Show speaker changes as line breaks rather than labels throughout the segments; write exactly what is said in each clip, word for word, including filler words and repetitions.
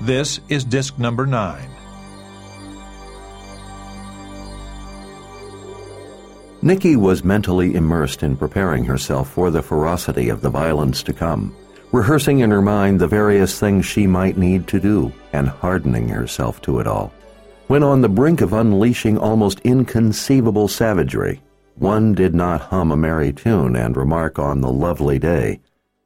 This is disc number nine.
Nikki was mentally immersed in preparing herself for the ferocity of the violence to come, rehearsing in her mind the various things she might need to do, and hardening herself to it all. When on the brink of unleashing almost inconceivable savagery, one did not hum a merry tune and remark on the lovely day.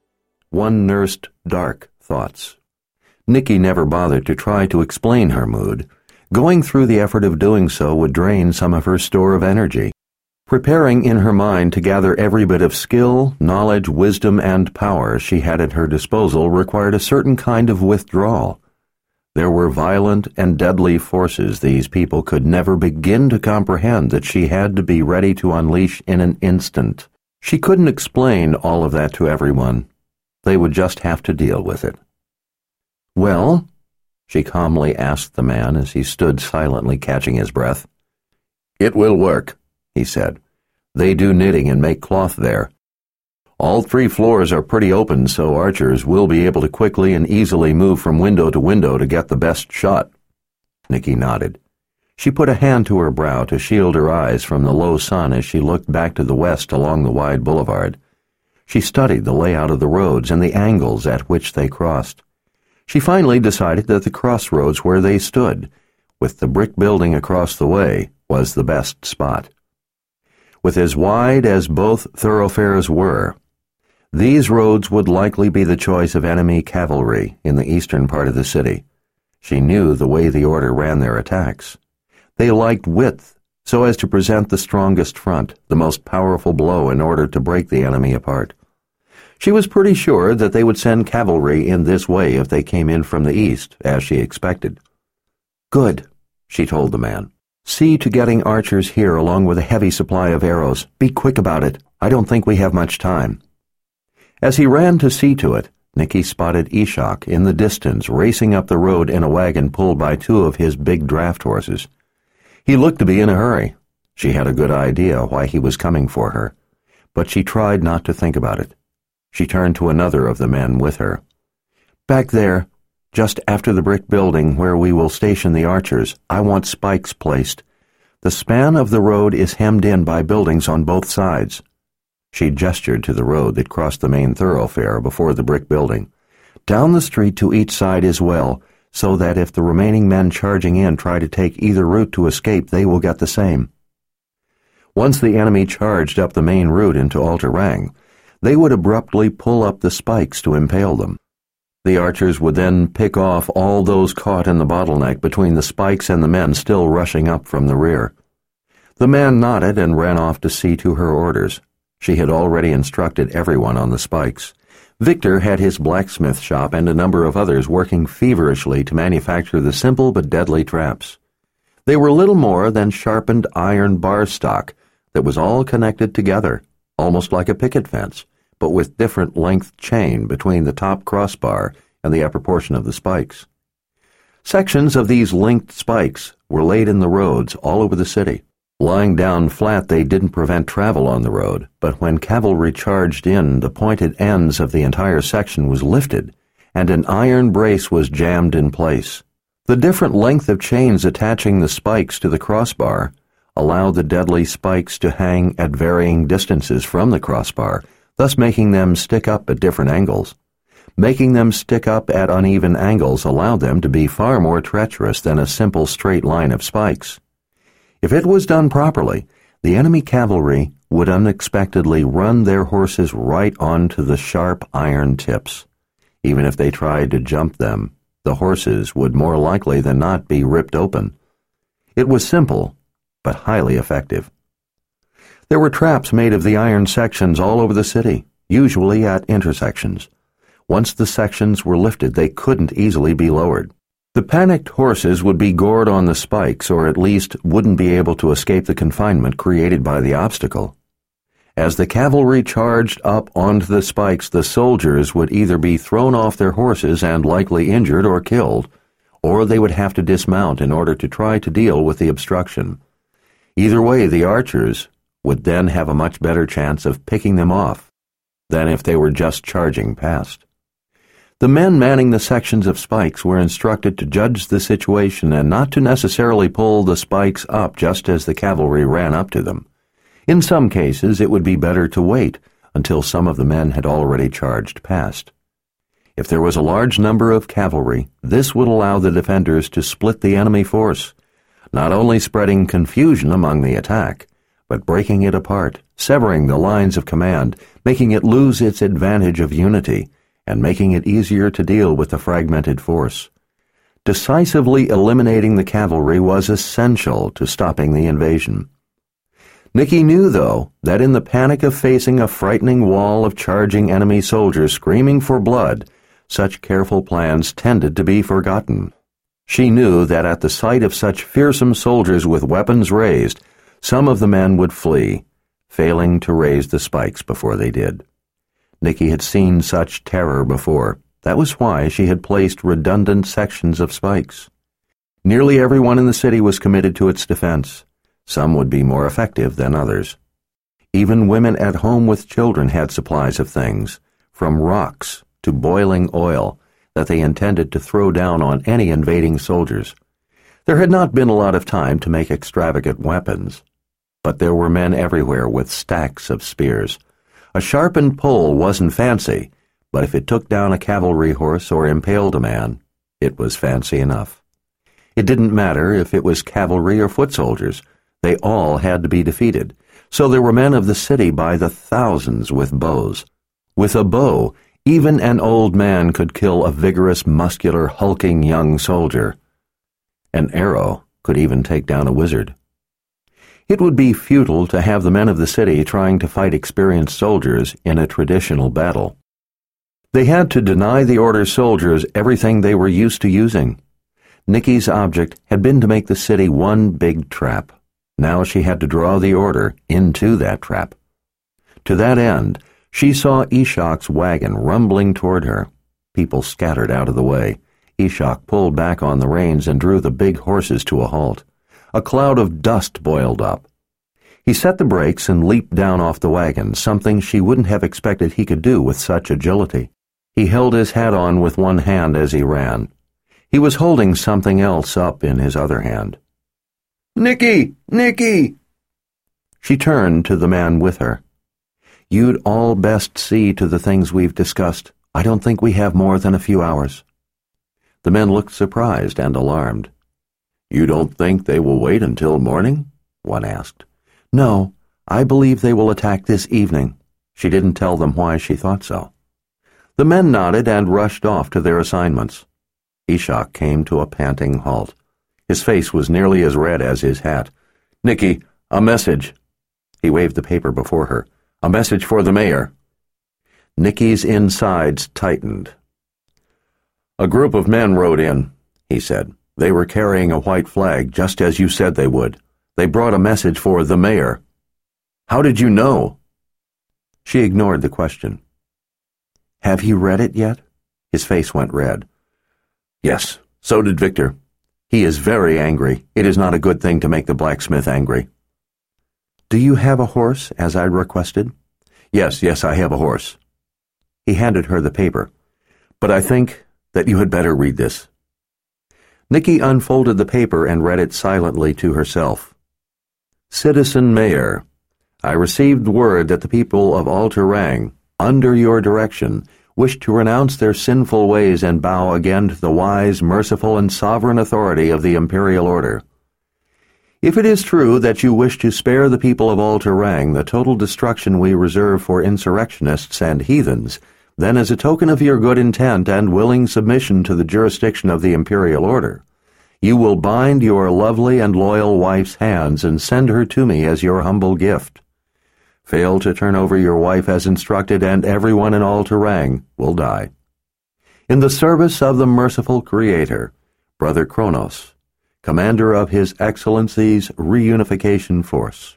One nursed dark thoughts. Nikki never bothered to try to explain her mood. Going through the effort of doing so would drain some of her store of energy. Preparing in her mind to gather every bit of skill, knowledge, wisdom, and power she had at her disposal required a certain kind of withdrawal. There were violent and deadly forces these people could never begin to comprehend that she had to be ready to unleash in an instant. She couldn't explain all of that to everyone. They would just have to deal with it. "Well?" she calmly asked the man as he stood silently catching his breath. "It will work," he said. "They do knitting and make cloth there. All three floors are pretty open, so archers will be able to quickly and easily move from window to window to get the best shot." Nikki nodded. She put a hand to her brow to shield her eyes from the low sun as she looked back to the west along the wide boulevard. She studied the layout of the roads and the angles at which they crossed. She finally decided that the crossroads where they stood, with the brick building across the way, was the best spot. With as wide as both thoroughfares were, these roads would likely be the choice of enemy cavalry in the eastern part of the city. She knew the way the order ran their attacks. They liked width, so as to present the strongest front, the most powerful blow in order to break the enemy apart. She was pretty sure that they would send cavalry in this way if they came in from the east, as she expected. "Good," she told the man. "See to getting archers here along with a heavy supply of arrows. Be quick about it. I don't think we have much time." As he ran to see to it, Nikki spotted Ishak in the distance racing up the road in a wagon pulled by two of his big draft horses. He looked to be in a hurry. She had a good idea why he was coming for her, but she tried not to think about it. She turned to another of the men with her. "Back there, just after the brick building where we will station the archers, I want spikes placed. The span of the road is hemmed in by buildings on both sides." She gestured to the road that crossed the main thoroughfare before the brick building. "Down the street to each side as well, so that if the remaining men charging in try to take either route to escape, they will get the same." Once the enemy charged up the main route into Altarang, they would abruptly pull up the spikes to impale them. The archers would then pick off all those caught in the bottleneck between the spikes and the men still rushing up from the rear. The man nodded and ran off to see to her orders. She had already instructed everyone on the spikes. Victor had his blacksmith shop and a number of others working feverishly to manufacture the simple but deadly traps. They were little more than sharpened iron bar stock that was all connected together, almost like a picket fence, but with different length chain between the top crossbar and the upper portion of the spikes. Sections of these linked spikes were laid in the roads all over the city. Lying down flat, they didn't prevent travel on the road, but when cavalry charged in, the pointed ends of the entire section was lifted, and an iron brace was jammed in place. The different length of chains attaching the spikes to the crossbar allowed the deadly spikes to hang at varying distances from the crossbar, thus making them stick up at different angles. Making them stick up at uneven angles allowed them to be far more treacherous than a simple straight line of spikes. If it was done properly, the enemy cavalry would unexpectedly run their horses right onto the sharp iron tips. Even if they tried to jump them, the horses would more likely than not be ripped open. It was simple, but highly effective. There were traps made of the iron sections all over the city, usually at intersections. Once the sections were lifted, they couldn't easily be lowered. The panicked horses would be gored on the spikes, or at least wouldn't be able to escape the confinement created by the obstacle. As the cavalry charged up onto the spikes, the soldiers would either be thrown off their horses and likely injured or killed, or they would have to dismount in order to try to deal with the obstruction. Either way, the archers would then have a much better chance of picking them off than if they were just charging past. The men manning the sections of spikes were instructed to judge the situation and not to necessarily pull the spikes up just as the cavalry ran up to them. In some cases, it would be better to wait until some of the men had already charged past. If there was a large number of cavalry, this would allow the defenders to split the enemy force, not only spreading confusion among the attack, but breaking it apart, severing the lines of command, making it lose its advantage of unity, and making it easier to deal with the fragmented force. Decisively eliminating the cavalry was essential to stopping the invasion. Nicky knew, though, that in the panic of facing a frightening wall of charging enemy soldiers screaming for blood, such careful plans tended to be forgotten. She knew that at the sight of such fearsome soldiers with weapons raised, some of the men would flee, failing to raise the spikes before they did. Nicky had seen such terror before. That was why she had placed redundant sections of spikes. Nearly everyone in the city was committed to its defense. Some would be more effective than others. Even women at home with children had supplies of things, from rocks to boiling oil, that they intended to throw down on any invading soldiers. There had not been a lot of time to make extravagant weapons, but there were men everywhere with stacks of spears. A sharpened pole wasn't fancy, but if it took down a cavalry horse or impaled a man, it was fancy enough. It didn't matter if it was cavalry or foot soldiers. They all had to be defeated, so there were men of the city by the thousands with bows. With a bow, even an old man could kill a vigorous, muscular, hulking young soldier. An arrow could even take down a wizard. It would be futile to have the men of the city trying to fight experienced soldiers in a traditional battle. They had to deny the Order soldiers everything they were used to using. Nicky's object had been to make the city one big trap. Now she had to draw the Order into that trap. To that end, she saw Ishak's wagon rumbling toward her. People scattered out of the way. Ishak pulled back on the reins and drew the big horses to a halt. A cloud of dust boiled up. He set the brakes and leaped down off the wagon, something she wouldn't have expected he could do with such agility. He held his hat on with one hand as he ran. He was holding something else up in his other hand. "Nicky! Nicky!" She turned to the man with her. "You'd all best see to the things we've discussed. I don't think we have more than a few hours." The men looked surprised and alarmed. "You don't think they will wait until morning?" one asked. "No, I believe they will attack this evening." She didn't tell them why she thought so. The men nodded and rushed off to their assignments. Ishak came to a panting halt. His face was nearly as red as his hat. "Nicky, a message." He waved the paper before her. "A message for the mayor." Nicky's insides tightened. "A group of men rode in," he said. "They were carrying a white flag, just as you said they would. They brought a message for the mayor." "How did you know?" She ignored the question. "Have you read it yet?" His face went red. "Yes, so did Victor. He is very angry. It is not a good thing to make the blacksmith angry." "Do you have a horse, as I requested?" Yes, yes, I have a horse." He handed her the paper. "But I think that you had better read this." Nicky unfolded the paper and read it silently to herself. "Citizen Mayor, I received word that the people of Altarang, under your direction, wish to renounce their sinful ways and bow again to the wise, merciful, and sovereign authority of the Imperial Order. If it is true that you wish to spare the people of Altarang the total destruction we reserve for insurrectionists and heathens, then as a token of your good intent and willing submission to the jurisdiction of the Imperial Order, you will bind your lovely and loyal wife's hands and send her to me as your humble gift. Fail to turn over your wife as instructed, and everyone in Altarang will die. In the service of the merciful Creator, Brother Kronos, Commander of His Excellency's Reunification Force."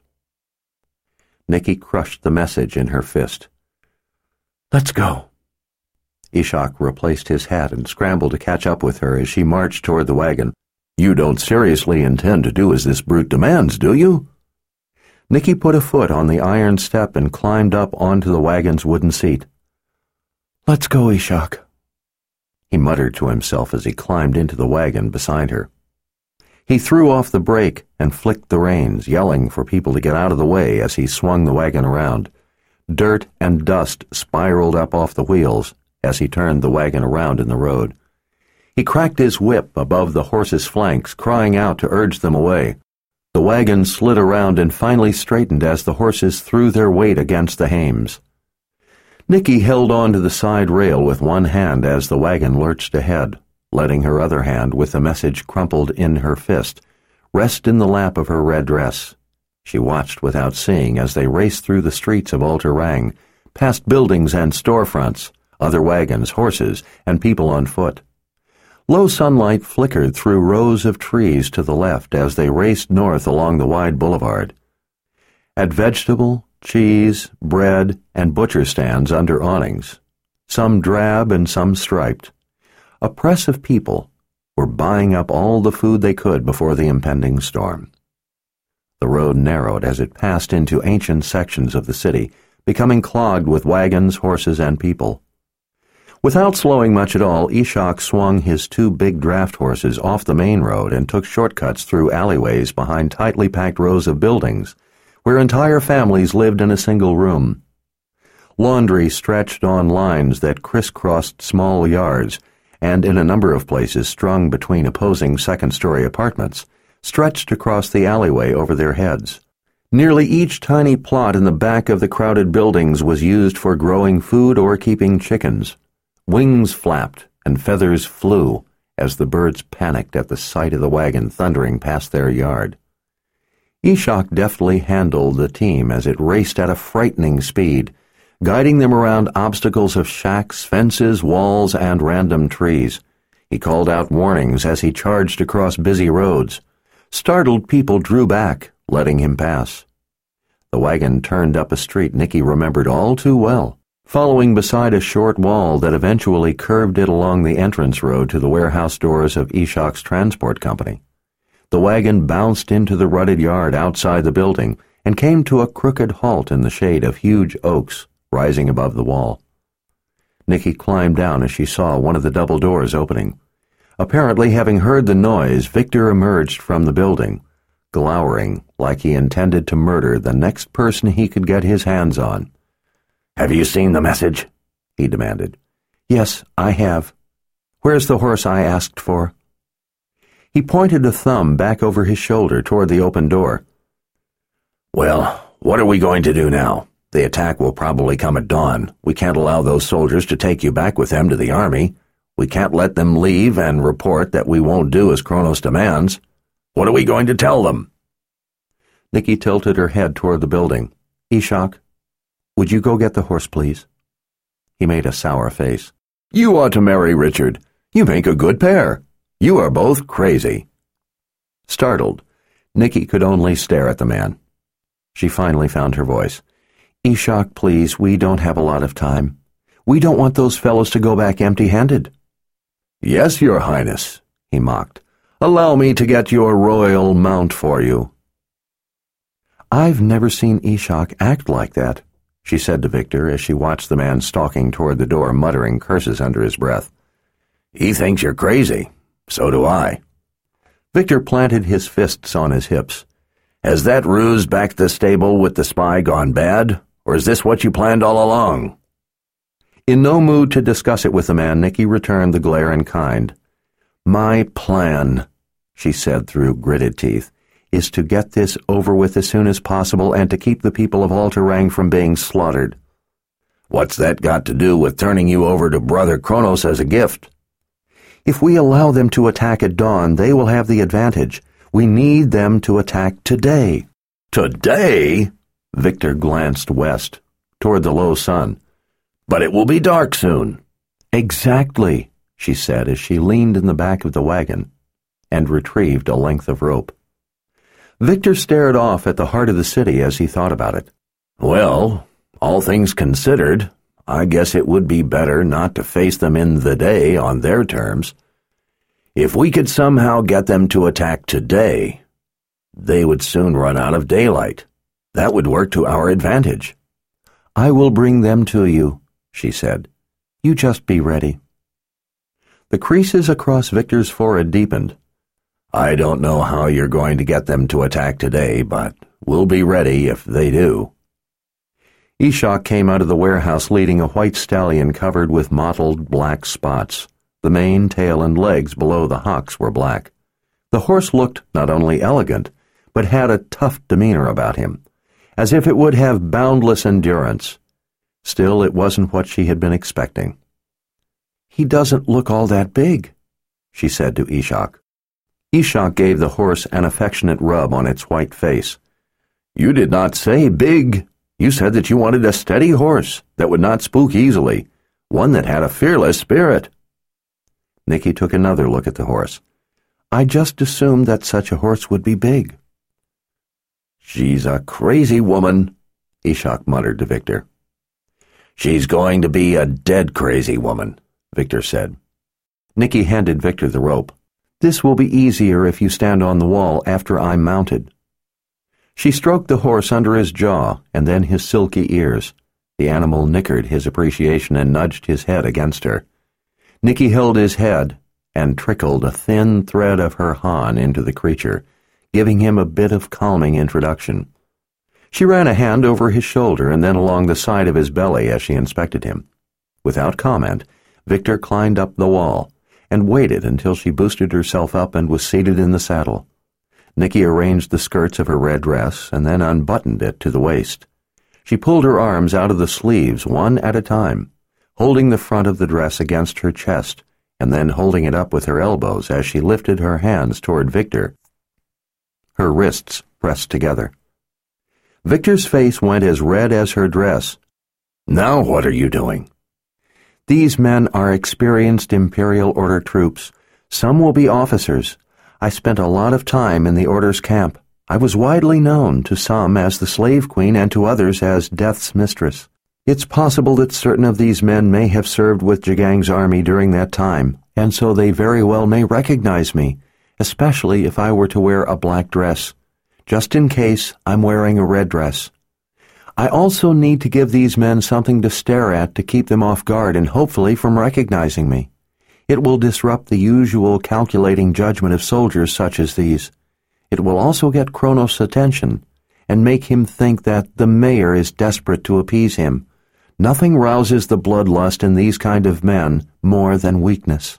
Nicky crushed the message in her fist. "Let's go." Ishak replaced his hat and scrambled to catch up with her as she marched toward the wagon. "You don't seriously intend to do as this brute demands, do you?" Nicky put a foot on the iron step and climbed up onto the wagon's wooden seat. "Let's go, Ishak." he muttered to himself as he climbed into the wagon beside her. He threw off the brake and flicked the reins, yelling for people to get out of the way as he swung the wagon around. Dirt and dust spiraled up off the wheels as he turned the wagon around in the road. He cracked his whip above the horses' flanks, crying out to urge them away. The wagon slid around and finally straightened as the horses threw their weight against the hames. Nicky held on to the side rail with one hand as the wagon lurched ahead, letting her other hand, with the message crumpled in her fist, rest in the lap of her red dress. She watched without seeing as they raced through the streets of Altarang, past buildings and storefronts, other wagons, horses, and people on foot. Low sunlight flickered through rows of trees to the left as they raced north along the wide boulevard. At vegetable, cheese, bread, and butcher stands under awnings, some drab and some striped, a press of people were buying up all the food they could before the impending storm. The road narrowed as it passed into ancient sections of the city, becoming clogged with wagons, horses, and people. Without slowing much at all, Ishak swung his two big draft horses off the main road and took shortcuts through alleyways behind tightly packed rows of buildings, where entire families lived in a single room. Laundry stretched on lines that crisscrossed small yards, and in a number of places strung between opposing second-story apartments, stretched across the alleyway over their heads. Nearly each tiny plot in the back of the crowded buildings was used for growing food or keeping chickens. Wings flapped and feathers flew as the birds panicked at the sight of the wagon thundering past their yard. Ishak deftly handled the team as it raced at a frightening speed, guiding them around obstacles of shacks, fences, walls, and random trees. He called out warnings as he charged across busy roads. Startled people drew back, letting him pass. The wagon turned up a street Nicky remembered all too well, following beside a short wall that eventually curved it along the entrance road to the warehouse doors of Ishak's transport company. The wagon bounced into the rutted yard outside the building and came to a crooked halt in the shade of huge oaks rising above the wall. Nicky climbed down as she saw one of the double doors opening. Apparently, having heard the noise, Victor emerged from the building, glowering like he intended to murder the next person he could get his hands on. "Have you seen the message?" he demanded. "Yes, I have. Where's the horse I asked for?" He pointed a thumb back over his shoulder toward the open door. "Well, what are we going to do now? The attack will probably come at dawn. We can't allow those soldiers to take you back with them to the army. We can't let them leave and report that we won't do as Kronos demands. What are we going to tell them?" Nicky tilted her head toward the building. "Ishak, would you go get the horse, please?" He made a sour face. "You ought to marry Richard. You make a good pair. You are both crazy." Startled, Nicky could only stare at the man. She finally found her voice. "Ishak, please, we don't have a lot of time. We don't want those fellows to go back empty-handed." "Yes, Your Highness," he mocked. "Allow me to get your royal mount for you." "I've never seen Ishak act like that," she said to Victor as she watched the man stalking toward the door, muttering curses under his breath. "He thinks you're crazy. So do I." Victor planted his fists on his hips. "Has that ruse back at the stable with the spy gone bad, or is this what you planned all along?" In no mood to discuss it with the man, Nicky returned the glare in kind. "My plan," she said through gritted teeth, "is to get this over with as soon as possible and to keep the people of Altarang from being slaughtered." "What's that got to do with turning you over to Brother Kronos as a gift?" "If we allow them to attack at dawn, they will have the advantage. We need them to attack today." "Today?" Victor glanced west, toward the low sun. "But it will be dark soon." "Exactly," she said as she leaned in the back of the wagon and retrieved a length of rope. Victor stared off at the heart of the city as he thought about it. "Well, all things considered, I guess it would be better not to face them in the day on their terms. If we could somehow get them to attack today, they would soon run out of daylight. That would work to our advantage." "I will bring them to you," she said. "You just be ready." The creases across Victor's forehead deepened. "I don't know how you're going to get them to attack today, but we'll be ready if they do." Ishak came out of the warehouse leading a white stallion covered with mottled black spots. The mane, tail, and legs below the hocks were black. The horse looked not only elegant, but had a tough demeanor about him, as if it would have boundless endurance. Still, it wasn't what she had been expecting. "He doesn't look all that big," she said to Ishak. Ishak gave the horse an affectionate rub on its white face. "You did not say big. You said that you wanted a steady horse that would not spook easily, one that had a fearless spirit." Nicky took another look at the horse. "I just assumed that such a horse would be big." "She's a crazy woman," Ishak muttered to Victor. "She's going to be a dead crazy woman," Victor said. Nicky handed Victor the rope. "This will be easier if you stand on the wall after I'm mounted." She stroked the horse under his jaw and then his silky ears. The animal nickered his appreciation and nudged his head against her. Nicky held his head and trickled a thin thread of her han into the creature, giving him a bit of calming introduction. She ran a hand over his shoulder and then along the side of his belly as she inspected him. Without comment, Victor climbed up the wall and waited until she boosted herself up and was seated in the saddle. Nicky arranged the skirts of her red dress and then unbuttoned it to the waist. She pulled her arms out of the sleeves one at a time, holding the front of the dress against her chest and then holding it up with her elbows as she lifted her hands toward Victor, her wrists pressed together. Victor's face went as red as her dress. "Now what are you doing?" "These men are experienced Imperial Order troops. Some will be officers. I spent a lot of time in the Order's camp. I was widely known to some as the Slave Queen and to others as Death's Mistress. It's possible that certain of these men may have served with Jagang's army during that time, and so they very well may recognize me, especially if I were to wear a black dress. Just in case, I'm wearing a red dress. I also need to give these men something to stare at to keep them off guard and hopefully from recognizing me. It will disrupt the usual calculating judgment of soldiers such as these. It will also get Kronos' attention and make him think that the mayor is desperate to appease him. Nothing rouses the bloodlust in these kind of men more than weakness."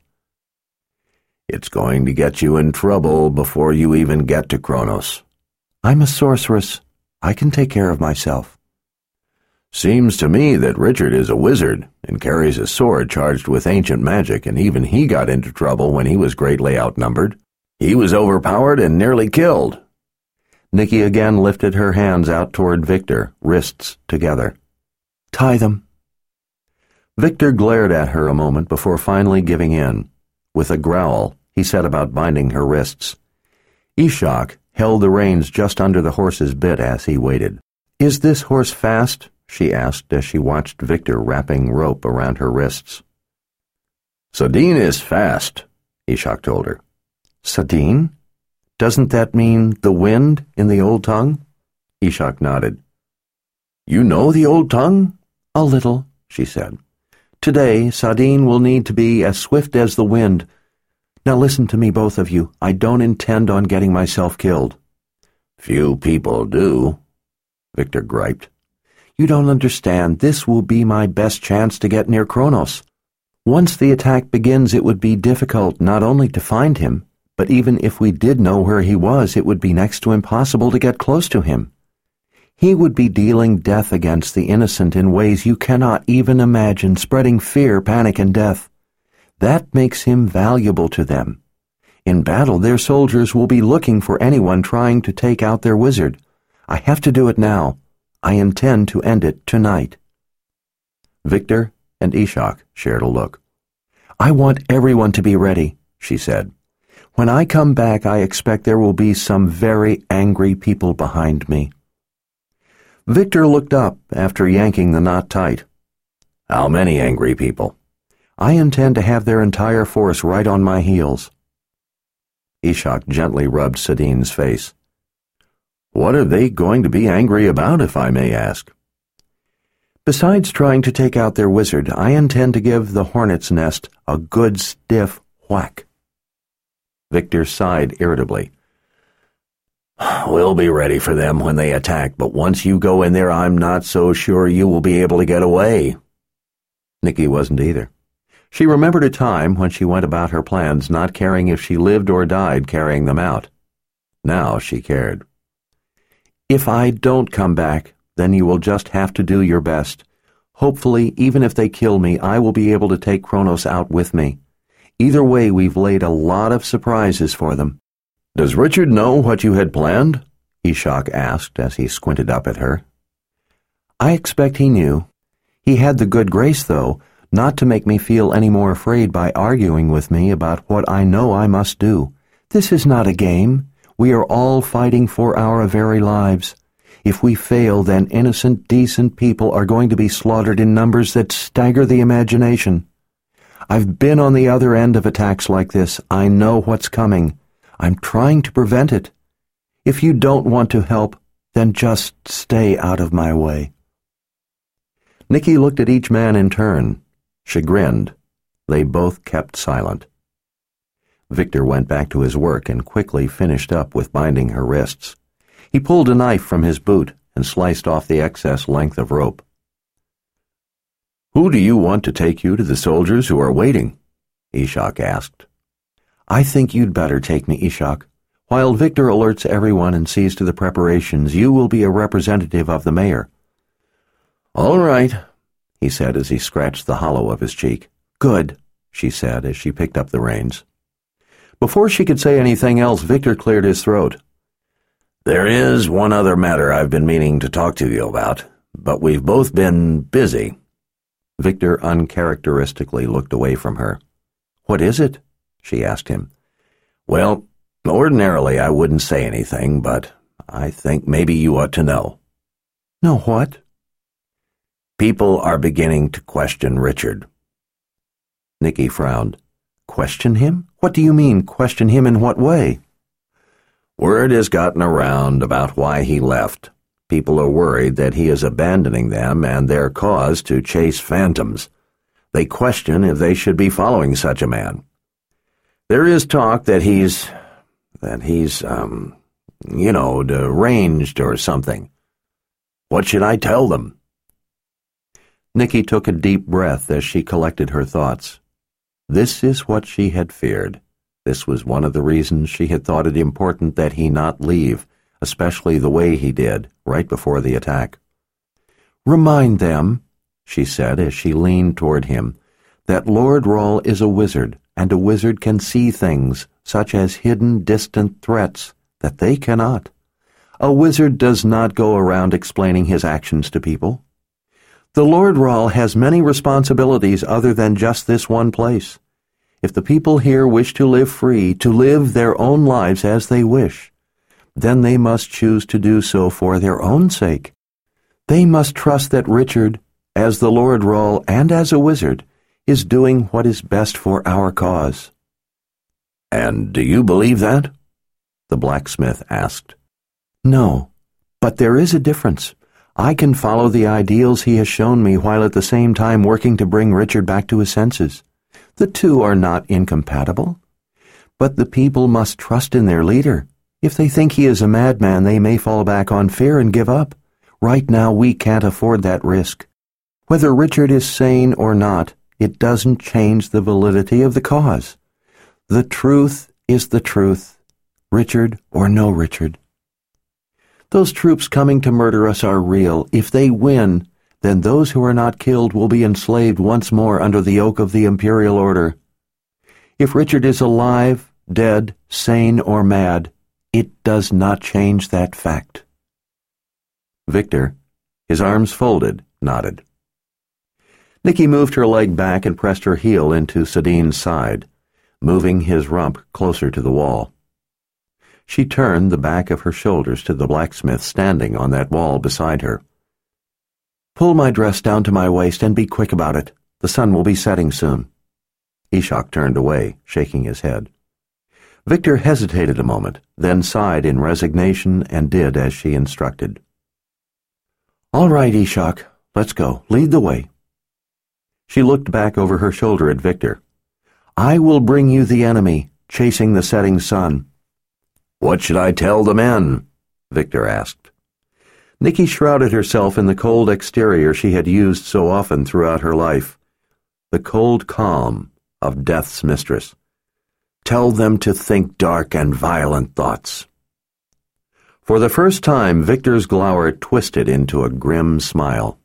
"It's going to get you in trouble before you even get to Kronos." "I'm a sorceress. I can take care of myself." "Seems to me that Richard is a wizard and carries a sword charged with ancient magic, and even he got into trouble when he was greatly outnumbered. He was overpowered and nearly killed." Nicky again lifted her hands out toward Victor, wrists together. "Tie them." Victor glared at her a moment before finally giving in. With a growl, he set about binding her wrists. Ishak held the reins just under the horse's bit as he waited. "Is this horse fast?" she asked as she watched Victor wrapping rope around her wrists. "Sadine is fast," Ishak told her. "Sadine? Doesn't that mean the wind in the old tongue?" Ishak nodded. "You know the old tongue?" "A little," she said. "Today, Sadine will need to be as swift as the wind. Now listen to me, both of you. I don't intend on getting myself killed." "Few people do," Victor griped. "You don't understand. This will be my best chance to get near Kronos. Once the attack begins, it would be difficult not only to find him, but even if we did know where he was, it would be next to impossible to get close to him. He would be dealing death against the innocent in ways you cannot even imagine, spreading fear, panic, and death. That makes him valuable to them. In battle, their soldiers will be looking for anyone trying to take out their wizard. I have to do it now. I intend to end it tonight." Victor and Ishak shared a look. "I want everyone to be ready," she said. "When I come back, I expect there will be some very angry people behind me." Victor looked up after yanking the knot tight. "How many angry people?" "I intend to have their entire force right on my heels." Ishak gently rubbed Sadine's face. "What are they going to be angry about, if I may ask?" Besides trying to take out their wizard, I intend to give the hornet's nest a good stiff whack." Victor sighed irritably. "We'll be ready for them when they attack, but once you go in there, I'm not so sure you will be able to get away." Nicky wasn't either. She remembered a time when she went about her plans not caring if she lived or died carrying them out. Now she cared. "If I don't come back, then you will just have to do your best. Hopefully, even if they kill me, I will be able to take Kronos out with me. Either way, we've laid a lot of surprises for them." "Does Richard know what you had planned?" Ishak asked as he squinted up at her. "I expect he knew. He had the good grace, though, not to make me feel any more afraid by arguing with me about what I know I must do. This is not a game. We are all fighting for our very lives. If we fail, then innocent, decent people are going to be slaughtered in numbers that stagger the imagination. I've been on the other end of attacks like this. I know what's coming. I'm trying to prevent it. If you don't want to help, then just stay out of my way." Nicky looked at each man in turn. Chagrined, they both kept silent. Victor went back to his work and quickly finished up with binding her wrists. He pulled a knife from his boot and sliced off the excess length of rope. "Who do you want to take you to the soldiers who are waiting?" Ishak asked. "I think you'd better take me, Ishak. While Victor alerts everyone and sees to the preparations, you will be a representative of the mayor." "All right," he said as he scratched the hollow of his cheek. "Good," she said as she picked up the reins. Before she could say anything else, Victor cleared his throat. "There is one other matter I've been meaning to talk to you about, but we've both been busy." Victor uncharacteristically looked away from her. "What is it?" she asked him. "Well, ordinarily I wouldn't say anything, but I think maybe you ought to know." "Know what?" "People are beginning to question Richard." Nicky frowned. "Question him? What do you mean, question him in what way?" "Word has gotten around about why he left. People are worried that he is abandoning them and their cause to chase phantoms. They question if they should be following such a man. There is talk that he's, that he's, um, you know, deranged or something. What should I tell them?" Nicky took a deep breath as she collected her thoughts. This is what she had feared. This was one of the reasons she had thought it important that he not leave, especially the way he did, right before the attack. "Remind them," she said as she leaned toward him, "that Lord Rawle is a wizard, and a wizard can see things, such as hidden, distant threats, that they cannot. A wizard does not go around explaining his actions to people. The Lord Rawle has many responsibilities other than just this one place. If the people here wish to live free, to live their own lives as they wish, then they must choose to do so for their own sake. They must trust that Richard, as the Lord Rawle and as a wizard, is doing what is best for our cause." "And do you believe that?" the blacksmith asked. "No, but there is a difference. I can follow the ideals he has shown me while at the same time working to bring Richard back to his senses. The two are not incompatible. But the people must trust in their leader. If they think he is a madman, they may fall back on fear and give up. Right now, we can't afford that risk. Whether Richard is sane or not, it doesn't change the validity of the cause. The truth is the truth, Richard or no Richard. Those troops coming to murder us are real. If they win, then those who are not killed will be enslaved once more under the yoke of the imperial order. If Richard is alive, dead, sane, or mad, it does not change that fact." Victor, his arms folded, nodded. Nicky moved her leg back and pressed her heel into Sadine's side, moving his rump closer to the wall. She turned the back of her shoulders to the blacksmith standing on that wall beside her. "Pull my dress down to my waist and be quick about it. The sun will be setting soon." Ishak turned away, shaking his head. Victor hesitated a moment, then sighed in resignation and did as she instructed. "All right, Ishak, Let's go. Lead the way." She looked back over her shoulder at Victor. "I will bring you the enemy, chasing the setting sun." "What should I tell the men?" Victor asked. Nicky shrouded herself in the cold exterior she had used so often throughout her life, the cold calm of death's mistress. "Tell them to think dark and violent thoughts." For the first time, Victor's glower twisted into a grim smile.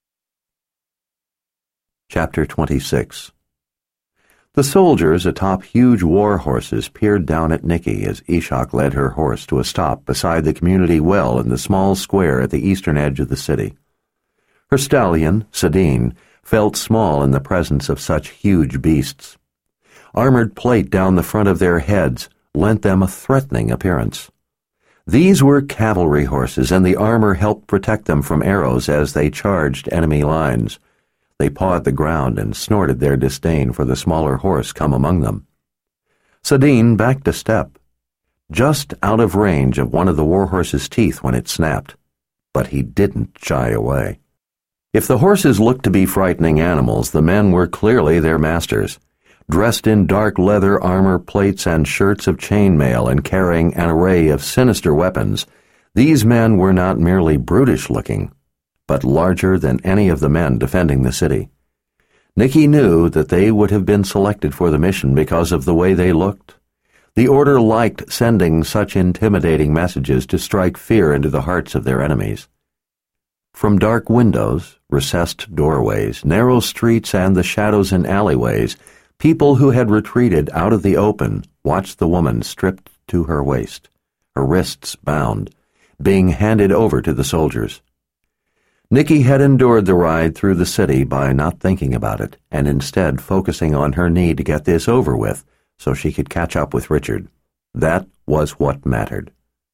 Chapter twenty-six. The soldiers atop huge war horses peered down at Nicky as Ishak led her horse to a stop beside the community well in the small square at the eastern edge of the city. Her stallion, Sadine, felt small in the presence of such huge beasts. Armored plate down the front of their heads lent them a threatening appearance. These were cavalry horses, and the armor helped protect them from arrows as they charged enemy lines. They pawed the ground and snorted their disdain for the smaller horse come among them. Sadine backed a step, just out of range of one of the warhorse's teeth when it snapped, but he didn't shy away. If the horses looked to be frightening animals, the men were clearly their masters, dressed in dark leather armor plates and shirts of chainmail and carrying an array of sinister weapons. These men were not merely brutish-looking, but larger than any of the men defending the city. Nicky knew that they would have been selected for the mission because of the way they looked. The Order liked sending such intimidating messages to strike fear into the hearts of their enemies. From dark windows, recessed doorways, narrow streets, and the shadows in alleyways, people who had retreated out of the open watched the woman stripped to her waist, her wrists bound, being handed over to the soldiers. Nicky had endured the ride through the city by not thinking about it, and instead focusing on her need to get this over with so she could catch up with Richard. That was what mattered.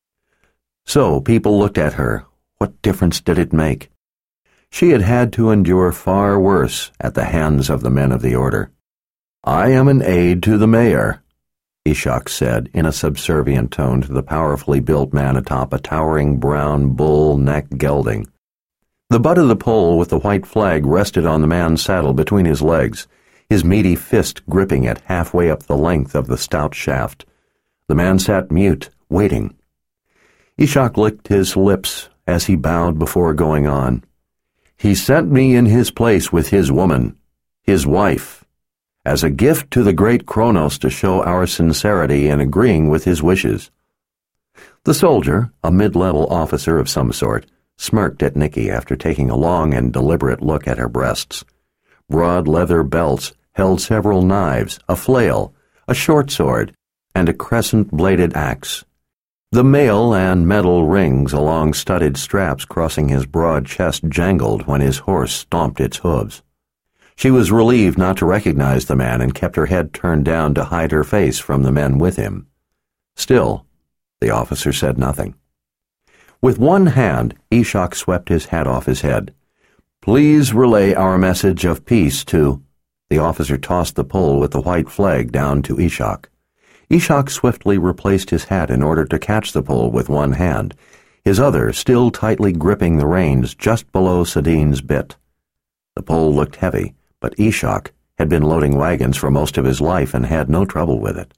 So people looked at her. What difference did it make? She had had to endure far worse at the hands of the men of the Order. "I am an aide to the mayor," Ishak said in a subservient tone to the powerfully built man atop a towering brown bull neck gelding. The butt of the pole with the white flag rested on the man's saddle between his legs, his meaty fist gripping it halfway up the length of the stout shaft. The man sat mute, waiting. Ishak licked his lips as he bowed before going on. "He sent me in his place with his woman, his wife, as a gift to the great Kronos to show our sincerity in agreeing with his wishes." The soldier, a mid-level officer of some sort, smirked at Nicky after taking a long and deliberate look at her breasts. Broad leather belts held several knives, a flail, a short sword, and a crescent-bladed axe. The mail and metal rings along studded straps crossing his broad chest jangled when his horse stomped its hooves. She was relieved not to recognize the man and kept her head turned down to hide her face from the men with him. Still, the officer said nothing. With one hand, Ishak swept his hat off his head. "Please relay our message of peace to—" The officer tossed the pole with the white flag down to Ishak. Ishak swiftly replaced his hat in order to catch the pole with one hand, his other still tightly gripping the reins just below Sadine's bit. The pole looked heavy, but Ishak had been loading wagons for most of his life and had no trouble with it.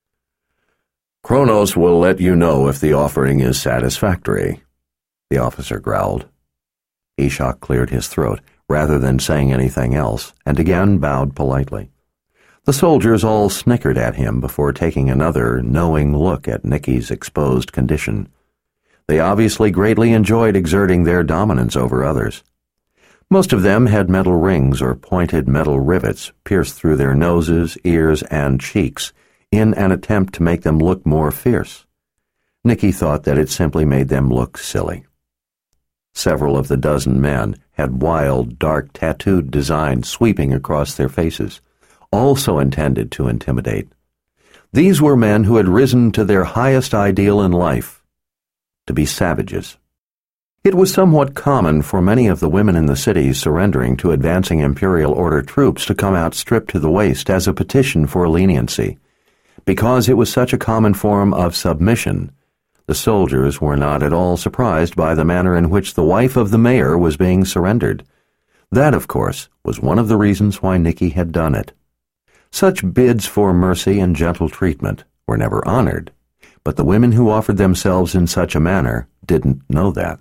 "Kronos will let you know if the offering is satisfactory," the officer growled. Ishak cleared his throat, rather than saying anything else, and again bowed politely. The soldiers all snickered at him before taking another, knowing look at Nicky's exposed condition. They obviously greatly enjoyed exerting their dominance over others. Most of them had metal rings or pointed metal rivets pierced through their noses, ears, and cheeks in an attempt to make them look more fierce. Nicky thought that it simply made them look silly. Several of the dozen men had wild, dark, tattooed designs sweeping across their faces, also intended to intimidate. These were men who had risen to their highest ideal in life, to be savages. It was somewhat common for many of the women in the city surrendering to advancing Imperial Order troops to come out stripped to the waist as a petition for leniency. Because it was such a common form of submission, the soldiers were not at all surprised by the manner in which the wife of the mayor was being surrendered. That, of course, was one of the reasons why Nicky had done it. Such bids for mercy and gentle treatment were never honored, but the women who offered themselves in such a manner didn't know that.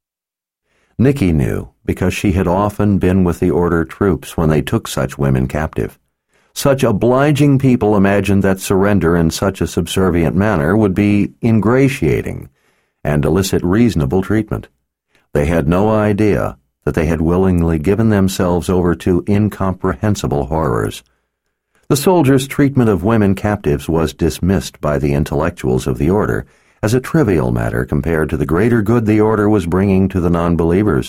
Nicky knew because she had often been with the Order troops when they took such women captive. Such obliging people imagined that surrender in such a subservient manner would be ingratiating and elicit reasonable treatment. They had no idea that they had willingly given themselves over to incomprehensible horrors. The soldiers' treatment of women captives was dismissed by the intellectuals of the Order as a trivial matter compared to the greater good the Order was bringing to the non-believers.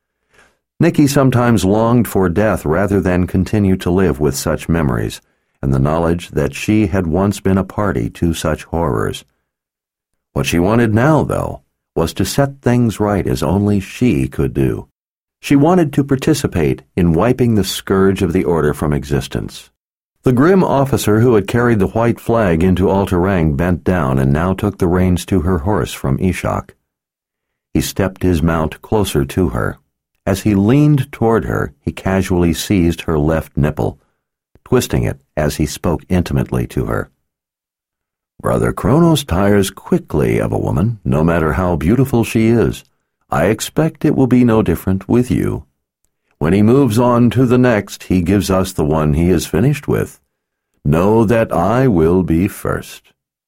Nicky sometimes longed for death rather than continue to live with such memories and the knowledge that she had once been a party to such horrors. What she wanted now, though, was to set things right as only she could do. She wanted to participate in wiping the scourge of the Order from existence. The grim officer who had carried the white flag into Altarang bent down and now took the reins to her horse from Ishak. He stepped his mount closer to her. As he leaned toward her, he casually seized her left nipple, twisting it as he spoke intimately to her. "Brother Kronos tires quickly of a woman, no matter how beautiful she is. I expect it will be no different with you. When he moves on to the next, he gives us the one he is finished with. Know that I will be first."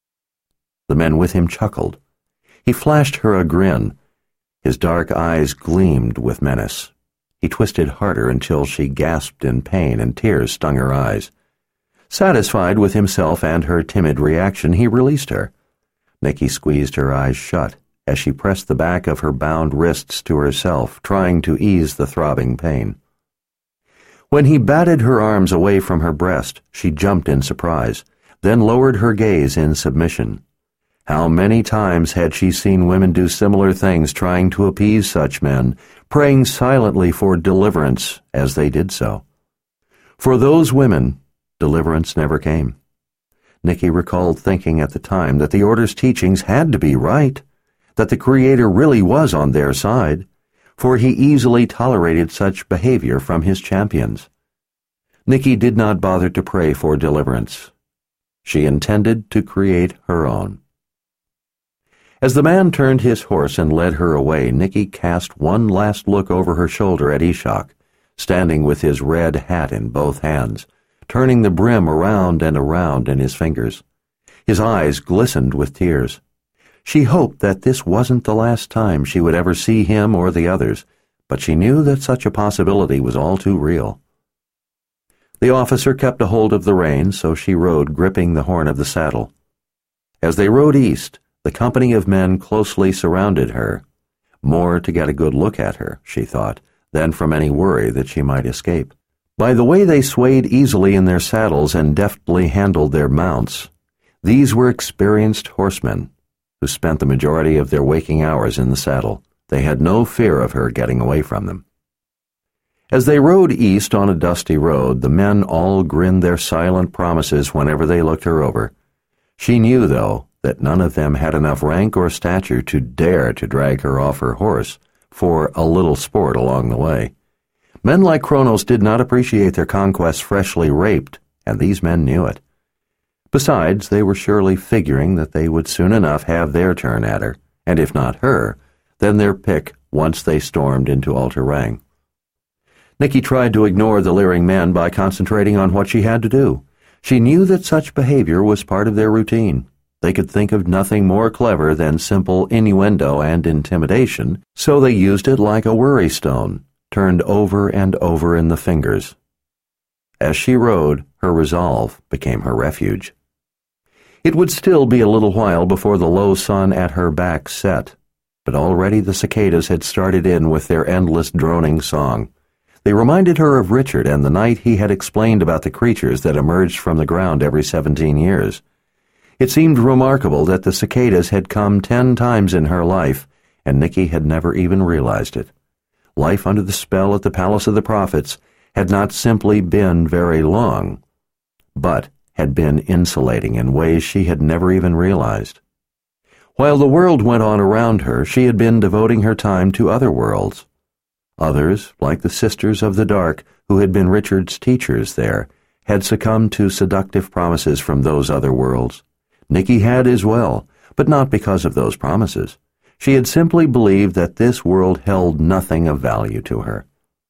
The men with him chuckled. He flashed her a grin. His dark eyes gleamed with menace. He twisted harder until she gasped in pain and tears stung her eyes. Satisfied with himself and her timid reaction, he released her. Nicky squeezed her eyes shut as she pressed the back of her bound wrists to herself, trying to ease the throbbing pain. When he batted her arms away from her breast, she jumped in surprise, then lowered her gaze in submission. How many times had she seen women do similar things trying to appease such men, praying silently for deliverance as they did so? For those women, deliverance never came. Nicky recalled thinking at the time that the Order's teachings had to be right, that the Creator really was on their side, for he easily tolerated such behavior from his champions. Nicky did not bother to pray for deliverance. She intended to create her own. As the man turned his horse and led her away, Nicky cast one last look over her shoulder at Ishak, standing with his red hat in both hands, turning the brim around and around in his fingers. His eyes glistened with tears. She hoped that this wasn't the last time she would ever see him or the others, but she knew that such a possibility was all too real. The officer kept a hold of the reins, so she rode gripping the horn of the saddle. As they rode east, the company of men closely surrounded her, more to get a good look at her, she thought, than from any worry that she might escape. By the way they swayed easily in their saddles and deftly handled their mounts, these were experienced horsemen who spent the majority of their waking hours in the saddle. They had no fear of her getting away from them. As they rode east on a dusty road, the men all grinned their silent promises whenever they looked her over. She knew, though, that none of them had enough rank or stature to dare to drag her off her horse for a little sport along the way. Men like Kronos did not appreciate their conquests freshly raped, and these men knew it. Besides, they were surely figuring that they would soon enough have their turn at her, and if not her, then their pick once they stormed into Altarang. Nicky tried to ignore the leering men by concentrating on what she had to do. She knew that such behavior was part of their routine. They could think of nothing more clever than simple innuendo and intimidation, so they used it like a worry stone, turned over and over in the fingers. As she rode, her resolve became her refuge. It would still be a little while before the low sun at her back set, but already the cicadas had started in with their endless droning song. They reminded her of Richard and the night he had explained about the creatures that emerged from the ground every seventeen years. It seemed remarkable that the cicadas had come ten times in her life, and Nicky had never even realized it. Life under the spell at the Palace of the Prophets had not simply been very long, but had been insulating in ways she had never even realized. While the world went on around her, she had been devoting her time to other worlds. Others, like the Sisters of the Dark, who had been Richard's teachers there, had succumbed to seductive promises from those other worlds. Nicky had as well, but not because of those promises. She had simply believed that this world held nothing of value to her.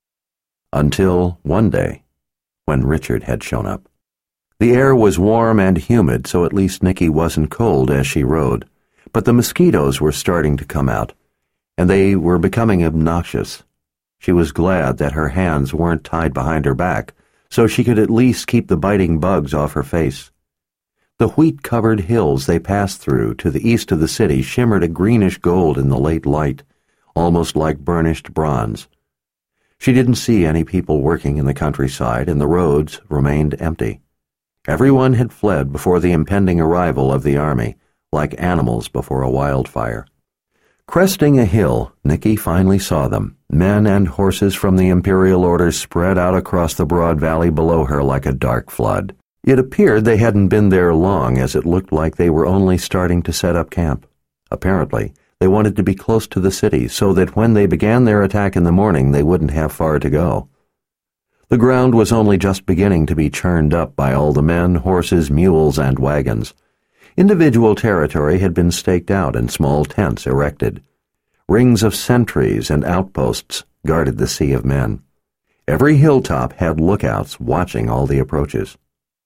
Until one day, when Richard had shown up. The air was warm and humid, so at least Nicky wasn't cold as she rode, but the mosquitoes were starting to come out, and they were becoming obnoxious. She was glad that her hands weren't tied behind her back, so she could at least keep the biting bugs off her face. The wheat-covered hills they passed through to the east of the city shimmered a greenish gold in the late light, almost like burnished bronze. She didn't see any people working in the countryside, and the roads remained empty. Everyone had fled before the impending arrival of the army, like animals before a wildfire. Cresting a hill, Nicky finally saw them, men and horses from the Imperial Order spread out across the broad valley below her like a dark flood. It appeared they hadn't been there long, as it looked like they were only starting to set up camp. Apparently, they wanted to be close to the city so that when they began their attack in the morning they wouldn't have far to go. The ground was only just beginning to be churned up by all the men, horses, mules, and wagons. Individual territory had been staked out and small tents erected. Rings of sentries and outposts guarded the sea of men. Every hilltop had lookouts watching all the approaches.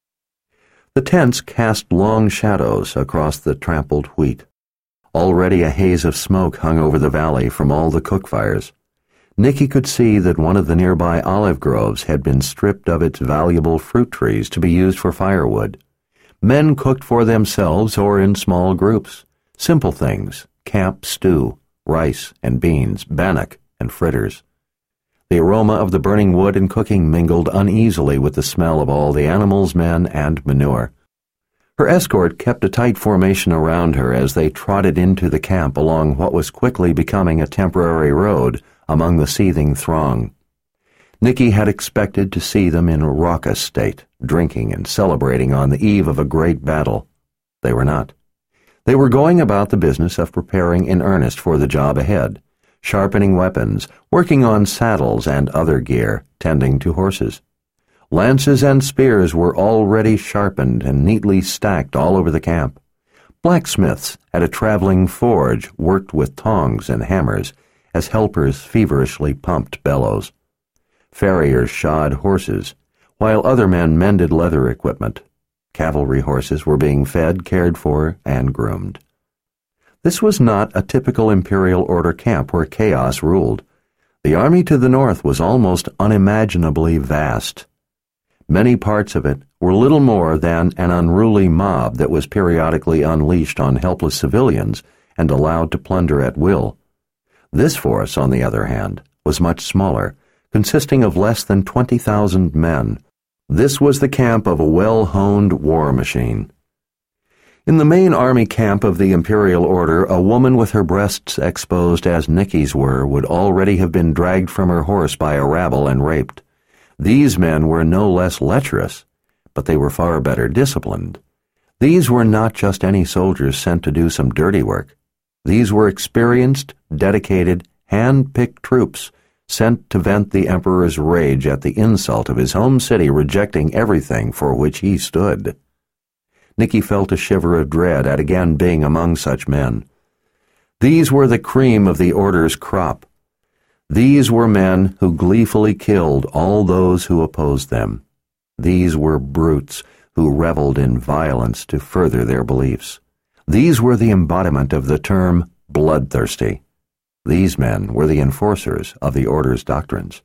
The tents cast long shadows across the trampled wheat. Already a haze of smoke hung over the valley from all the cook fires. Nicky could see that one of the nearby olive groves had been stripped of its valuable fruit trees to be used for firewood. Men cooked for themselves or in small groups. Simple things, camp stew, rice and beans, bannock and fritters. The aroma of the burning wood and cooking mingled uneasily with the smell of all the animals, men, and manure. Her escort kept a tight formation around her as they trotted into the camp along what was quickly becoming a temporary road among the seething throng. Nicky had expected to see them in a raucous state, drinking and celebrating on the eve of a great battle. They were not. They were going about the business of preparing in earnest for the job ahead, sharpening weapons, working on saddles and other gear, tending to horses. Lances and spears were already sharpened and neatly stacked all over the camp. Blacksmiths at a traveling forge worked with tongs and hammers as helpers feverishly pumped bellows. Farriers shod horses, while other men mended leather equipment. Cavalry horses were being fed, cared for, and groomed. This was not a typical Imperial Order camp where chaos ruled. The army to the north was almost unimaginably vast. Many parts of it were little more than an unruly mob that was periodically unleashed on helpless civilians and allowed to plunder at will. This force, on the other hand, was much smaller, consisting of less than twenty thousand men. This was the camp of a well-honed war machine. In the main army camp of the Imperial Order, a woman with her breasts exposed as Nicky's were would already have been dragged from her horse by a rabble and raped. These men were no less lecherous, but they were far better disciplined. These were not just any soldiers sent to do some dirty work. These were experienced, dedicated, hand-picked troops sent to vent the Emperor's rage at the insult of his home city rejecting everything for which he stood. Nicky felt a shiver of dread at again being among such men. These were the cream of the Order's crop. These were men who gleefully killed all those who opposed them. These were brutes who reveled in violence to further their beliefs. These were the embodiment of the term bloodthirsty. These men were the enforcers of the Order's doctrines.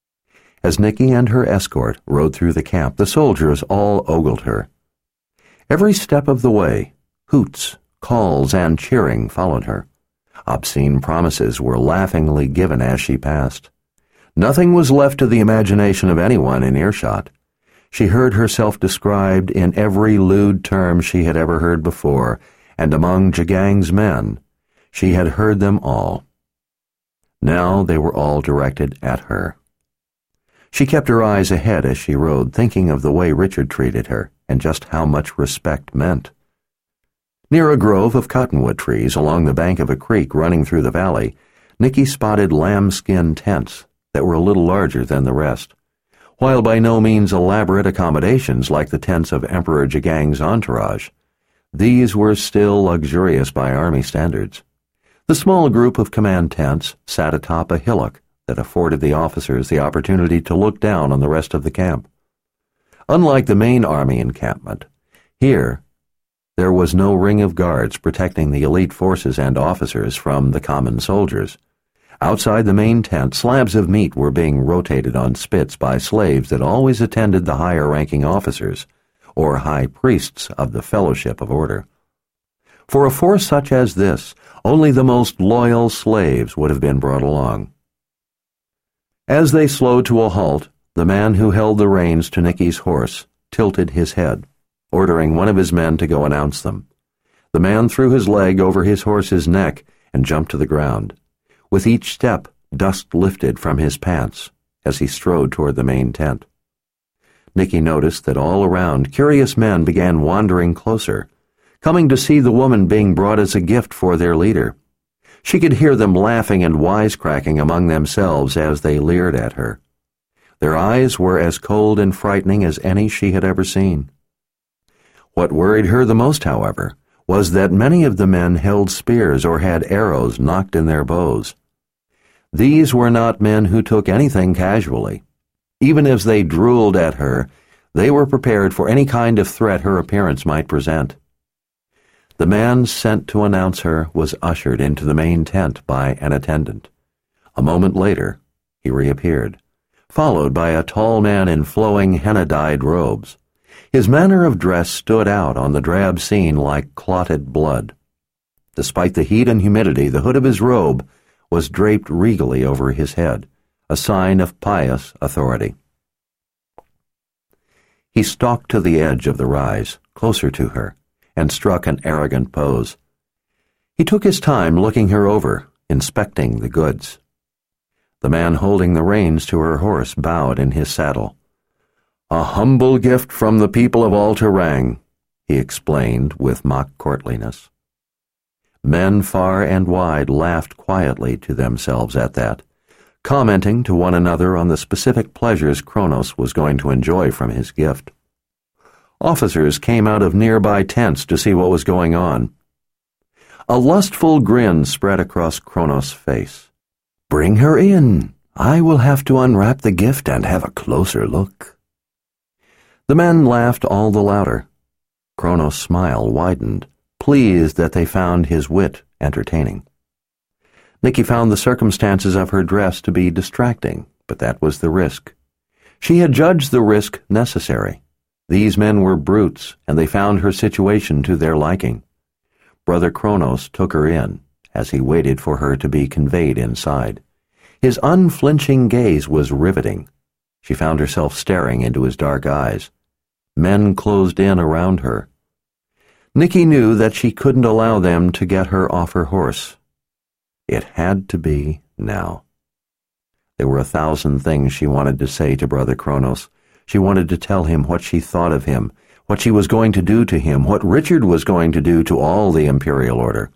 As Nicky and her escort rode through the camp, the soldiers all ogled her. Every step of the way, hoots, calls, and cheering followed her. Obscene promises were laughingly given as she passed. Nothing was left to the imagination of anyone in earshot. She heard herself described in every lewd term she had ever heard before, and among Jagang's men, she had heard them all. Now they were all directed at her. She kept her eyes ahead as she rode, thinking of the way Richard treated her, and just how much respect meant. Near a grove of cottonwood trees along the bank of a creek running through the valley, Nicky spotted lambskin tents. that were a little larger than the rest. While by no means elaborate accommodations like the tents of Emperor Jagang's entourage, these were still luxurious by army standards. The small group of command tents sat atop a hillock that afforded the officers the opportunity to look down on the rest of the camp. Unlike the main army encampment, here there was no ring of guards protecting the elite forces and officers from the common soldiers. Outside the main tent, slabs of meat were being rotated on spits by slaves that always attended the higher-ranking officers, or high priests of the Fellowship of Order. For a force such as this, only the most loyal slaves would have been brought along. As they slowed to a halt, the man who held the reins to Nicky's horse tilted his head, ordering one of his men to go announce them. The man threw his leg over his horse's neck and jumped to the ground. With each step, dust lifted from his pants as he strode toward the main tent. Nicky noticed that all around, curious men began wandering closer, coming to see the woman being brought as a gift for their leader. She could hear them laughing and wisecracking among themselves as they leered at her. Their eyes were as cold and frightening as any she had ever seen. What worried her the most, however, was that many of the men held spears or had arrows knocked in their bows. These were not men who took anything casually. Even as they drooled at her, they were prepared for any kind of threat her appearance might present. The man sent to announce her was ushered into the main tent by an attendant. A moment later, he reappeared, followed by a tall man in flowing henna-dyed robes. His manner of dress stood out on the drab scene like clotted blood. Despite the heat and humidity, the hood of his robe was draped regally over his head, a sign of pious authority. He stalked to the edge of the rise, closer to her, and struck an arrogant pose. He took his time looking her over, inspecting the goods. The man holding the reins to her horse bowed in his saddle. "A humble gift from the people of All Terang," he explained with mock courtliness. Men far and wide laughed quietly to themselves at that, commenting to one another on the specific pleasures Kronos was going to enjoy from his gift. Officers came out of nearby tents to see what was going on. A lustful grin spread across Kronos' face. "Bring her in. I will have to unwrap the gift and have a closer look." The men laughed all the louder. Kronos' smile widened, pleased that they found his wit entertaining. Nicky found the circumstances of her dress to be distracting, but that was the risk. She had judged the risk necessary. These men were brutes, and they found her situation to their liking. Brother Kronos took her in, as he waited for her to be conveyed inside. His unflinching gaze was riveting. She found herself staring into his dark eyes. Men closed in around her. Nicky knew that she couldn't allow them to get her off her horse. It had to be now. There were a thousand things she wanted to say to Brother Kronos. She wanted to tell him what she thought of him, what she was going to do to him, what Richard was going to do to all the Imperial Order.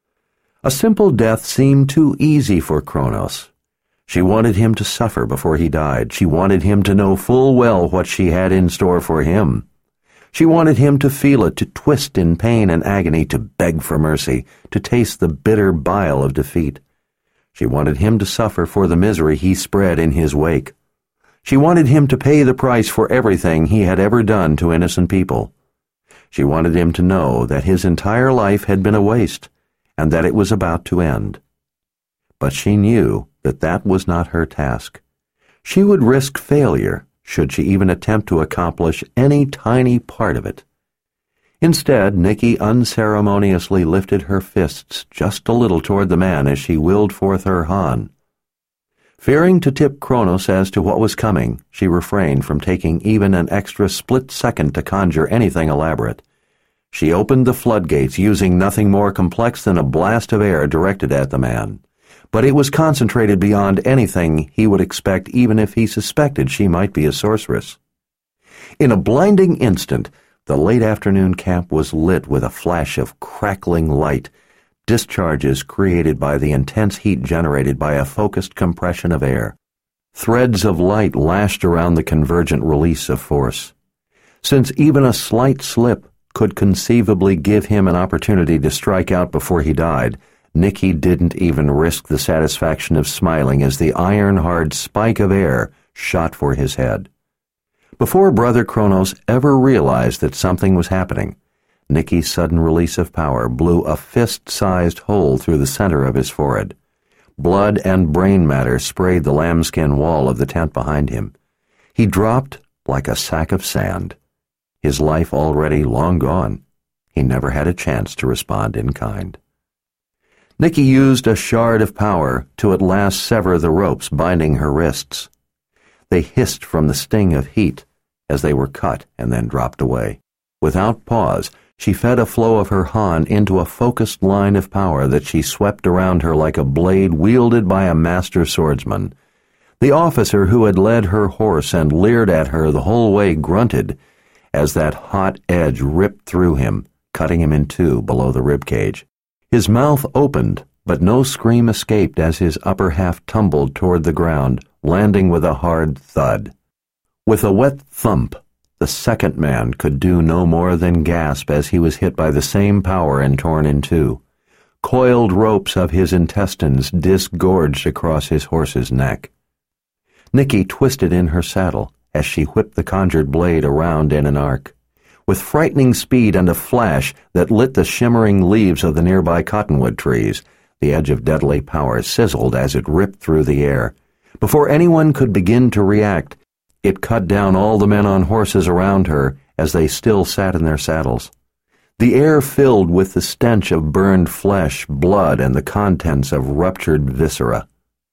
A simple death seemed too easy for Kronos. She wanted him to suffer before he died. She wanted him to know full well what she had in store for him. She wanted him to feel it, to twist in pain and agony, to beg for mercy, to taste the bitter bile of defeat. She wanted him to suffer for the misery he spread in his wake. She wanted him to pay the price for everything he had ever done to innocent people. She wanted him to know that his entire life had been a waste, and that it was about to end. But she knew that that was not her task. She would risk failure should she even attempt to accomplish any tiny part of it. Instead, Nicky unceremoniously lifted her fists just a little toward the man as she willed forth her Han. Fearing to tip Kronos as to what was coming, she refrained from taking even an extra split second to conjure anything elaborate. She opened the floodgates using nothing more complex than a blast of air directed at the man. But it was concentrated beyond anything he would expect, even if he suspected she might be a sorceress. In a blinding instant, the late afternoon camp was lit with a flash of crackling light, discharges created by the intense heat generated by a focused compression of air. Threads of light lashed around the convergent release of force. Since even a slight slip could conceivably give him an opportunity to strike out before he died, Nikki didn't even risk the satisfaction of smiling as the iron-hard spike of air shot for his head. Before Brother Kronos ever realized that something was happening, Nikki's sudden release of power blew a fist-sized hole through the center of his forehead. Blood and brain matter sprayed the lambskin wall of the tent behind him. He dropped like a sack of sand. His life already long gone, he never had a chance to respond in kind. Nikki used a shard of power to at last sever the ropes binding her wrists. They hissed from the sting of heat as they were cut and then dropped away. Without pause, she fed a flow of her Han into a focused line of power that she swept around her like a blade wielded by a master swordsman. The officer who had led her horse and leered at her the whole way grunted as that hot edge ripped through him, cutting him in two below the ribcage. His mouth opened, but no scream escaped as his upper half tumbled toward the ground, landing with a hard thud. With a wet thump, the second man could do no more than gasp as he was hit by the same power and torn in two. Coiled ropes of his intestines disgorged across his horse's neck. Nikki twisted in her saddle as she whipped the conjured blade around in an arc. With frightening speed and a flash that lit the shimmering leaves of the nearby cottonwood trees, the edge of deadly power sizzled as it ripped through the air. Before anyone could begin to react, it cut down all the men on horses around her as they still sat in their saddles. The air filled with the stench of burned flesh, blood, and the contents of ruptured viscera.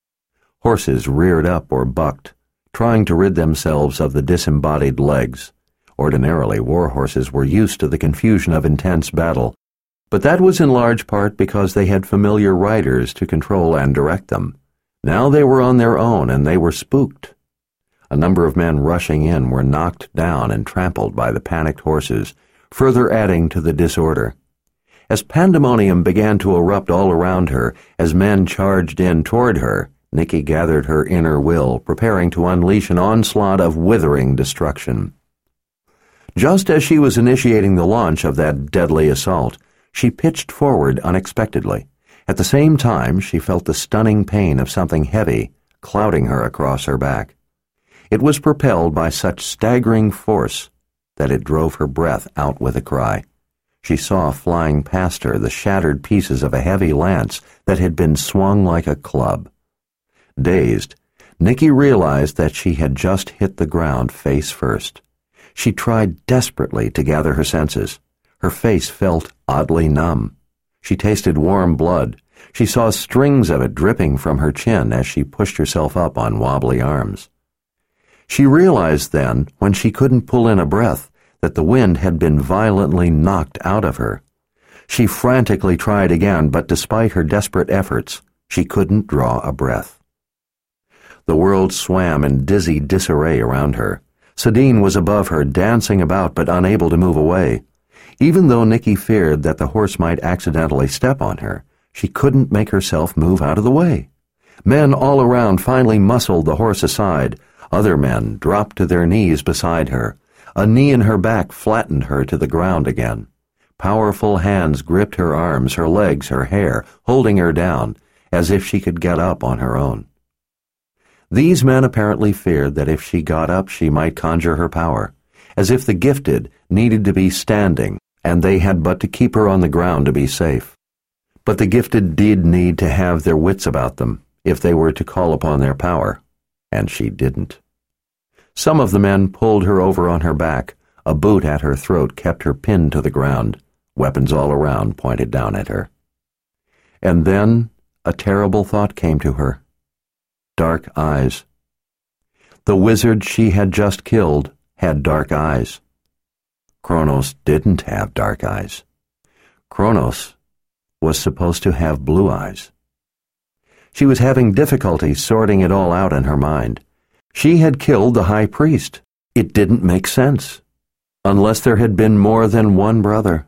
Horses reared up or bucked, trying to rid themselves of the disembodied legs. Ordinarily, war horses were used to the confusion of intense battle, but that was in large part because they had familiar riders to control and direct them. Now they were on their own, and they were spooked. A number of men rushing in were knocked down and trampled by the panicked horses, further adding to the disorder. As pandemonium began to erupt all around her, as men charged in toward her, Nikki gathered her inner will, preparing to unleash an onslaught of withering destruction. Just as she was initiating the launch of that deadly assault, she pitched forward unexpectedly. At the same time, she felt the stunning pain of something heavy clouding her across her back. It was propelled by such staggering force that it drove her breath out with a cry. She saw flying past her the shattered pieces of a heavy lance that had been swung like a club. Dazed, Nikki realized that she had just hit the ground face first. She tried desperately to gather her senses. Her face felt oddly numb. She tasted warm blood. She saw strings of it dripping from her chin as she pushed herself up on wobbly arms. She realized then, when she couldn't pull in a breath, that the wind had been violently knocked out of her. She frantically tried again, but despite her desperate efforts, she couldn't draw a breath. The world swam in dizzy disarray around her. Sadine was above her, dancing about but unable to move away. Even though Nikki feared that the horse might accidentally step on her, she couldn't make herself move out of the way. Men all around finally muscled the horse aside. Other men dropped to their knees beside her. A knee in her back flattened her to the ground again. Powerful hands gripped her arms, her legs, her hair, holding her down, as if she could get up on her own. These men apparently feared that if she got up she might conjure her power, as if the gifted needed to be standing, and they had but to keep her on the ground to be safe. But the gifted did need to have their wits about them, if they were to call upon their power. And she didn't. Some of the men pulled her over on her back. A boot at her throat kept her pinned to the ground. Weapons all around pointed down at her. And then a terrible thought came to her. Dark eyes. The wizard she had just killed had dark eyes. Kronos didn't have dark eyes. Kronos was supposed to have blue eyes. She was having difficulty sorting it all out in her mind. She had killed the high priest. It didn't make sense, unless there had been more than one brother.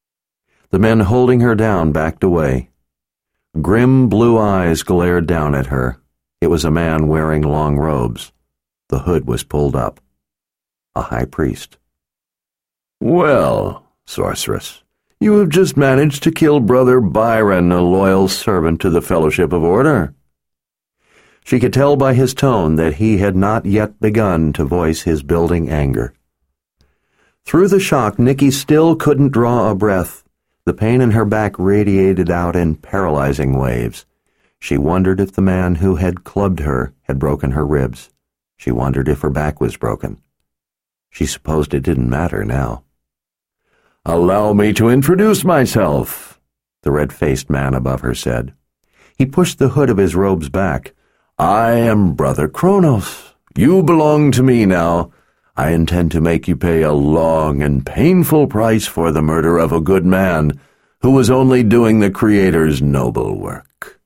The men holding her down backed away. Grim blue eyes glared down at her. It was a man wearing long robes. The hood was pulled up. A high priest. "Well, sorceress, you have just managed to kill Brother Byron, a loyal servant to the Fellowship of Order." She could tell by his tone that he had not yet begun to voice his building anger. Through the shock, Nicky still couldn't draw a breath. The pain in her back radiated out in paralyzing waves. She wondered if the man who had clubbed her had broken her ribs. She wondered if her back was broken. She supposed it didn't matter now. "Allow me to introduce myself," the red-faced man above her said. He pushed the hood of his robes back. "I am Brother Kronos. You belong to me now. I intend to make you pay a long and painful price for the murder of a good man who was only doing the Creator's noble work."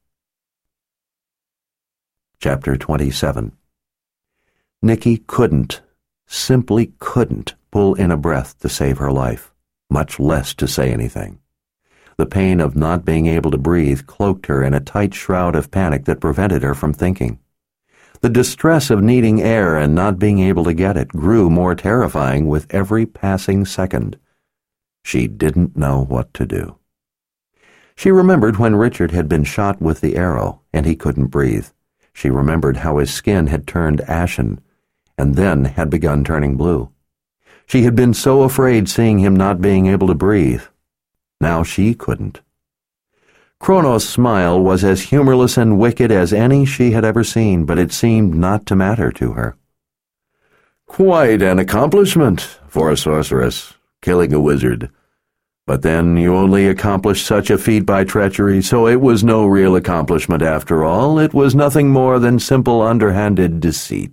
Chapter twenty-seven. Nicky couldn't, simply couldn't, pull in a breath to save her life, much less to say anything. The pain of not being able to breathe cloaked her in a tight shroud of panic that prevented her from thinking. The distress of needing air and not being able to get it grew more terrifying with every passing second. She didn't know what to do. She remembered when Richard had been shot with the arrow and he couldn't breathe. She remembered how his skin had turned ashen and then had begun turning blue. She had been so afraid seeing him not being able to breathe. Now she couldn't. Kronos' smile was as humorless and wicked as any she had ever seen, but it seemed not to matter to her. "Quite an accomplishment for a sorceress, killing a wizard. But then you only accomplished such a feat by treachery, so it was no real accomplishment after all. It was nothing more than simple underhanded deceit."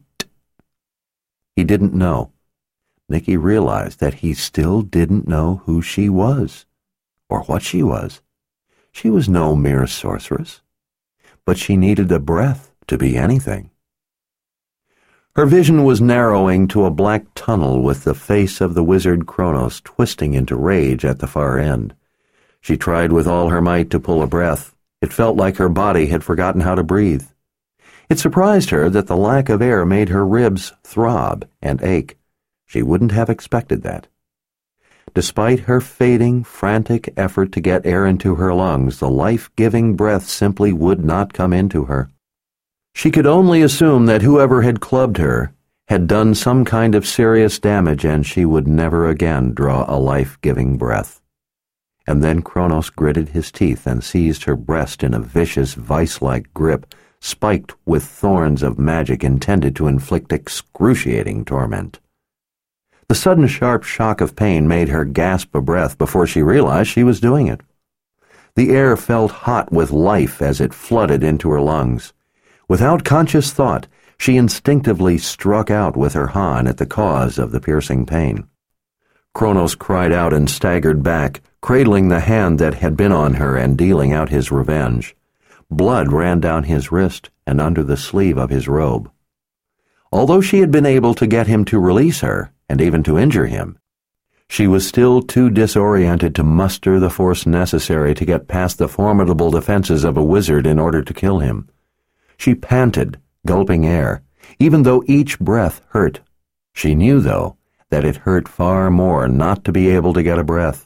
He didn't know. Nicky realized that he still didn't know who she was, or what she was. She was no mere sorceress, but she needed a breath to be anything. Her vision was narrowing to a black tunnel with the face of the wizard Kronos twisting into rage at the far end. She tried with all her might to pull a breath. It felt like her body had forgotten how to breathe. It surprised her that the lack of air made her ribs throb and ache. She wouldn't have expected that. Despite her fading, frantic effort to get air into her lungs, the life-giving breath simply would not come into her. She could only assume that whoever had clubbed her had done some kind of serious damage and she would never again draw a life-giving breath. And then Kronos gritted his teeth and seized her breast in a vicious, vice-like grip, spiked with thorns of magic intended to inflict excruciating torment. The sudden sharp shock of pain made her gasp a breath before she realized she was doing it. The air felt hot with life as it flooded into her lungs. Without conscious thought, she instinctively struck out with her Han at the cause of the piercing pain. Kronos cried out and staggered back, cradling the hand that had been on her and dealing out his revenge. Blood ran down his wrist and under the sleeve of his robe. Although she had been able to get him to release her, and even to injure him, she was still too disoriented to muster the force necessary to get past the formidable defenses of a wizard in order to kill him. She panted, gulping air, even though each breath hurt. She knew, though, that it hurt far more not to be able to get a breath.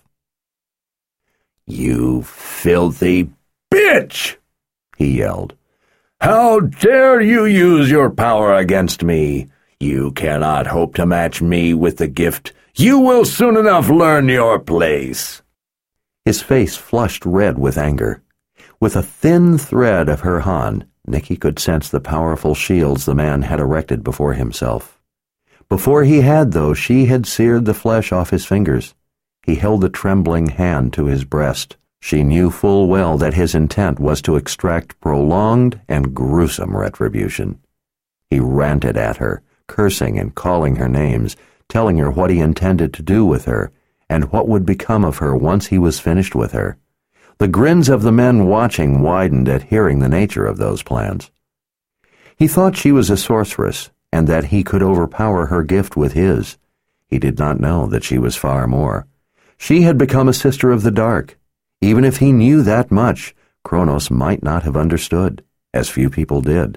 "You filthy bitch!" he yelled. "How dare you use your power against me? You cannot hope to match me with the gift. You will soon enough learn your place." His face flushed red with anger. With a thin thread of her Han, Nicky could sense the powerful shields the man had erected before himself. Before he had, though, she had seared the flesh off his fingers. He held the trembling hand to his breast. She knew full well that his intent was to extract prolonged and gruesome retribution. He ranted at her, cursing and calling her names, telling her what he intended to do with her, and what would become of her once he was finished with her. The grins of the men watching widened at hearing the nature of those plans. He thought she was a sorceress, and that he could overpower her gift with his. He did not know that she was far more. She had become a sister of the dark. Even if he knew that much, Kronos might not have understood, as few people did.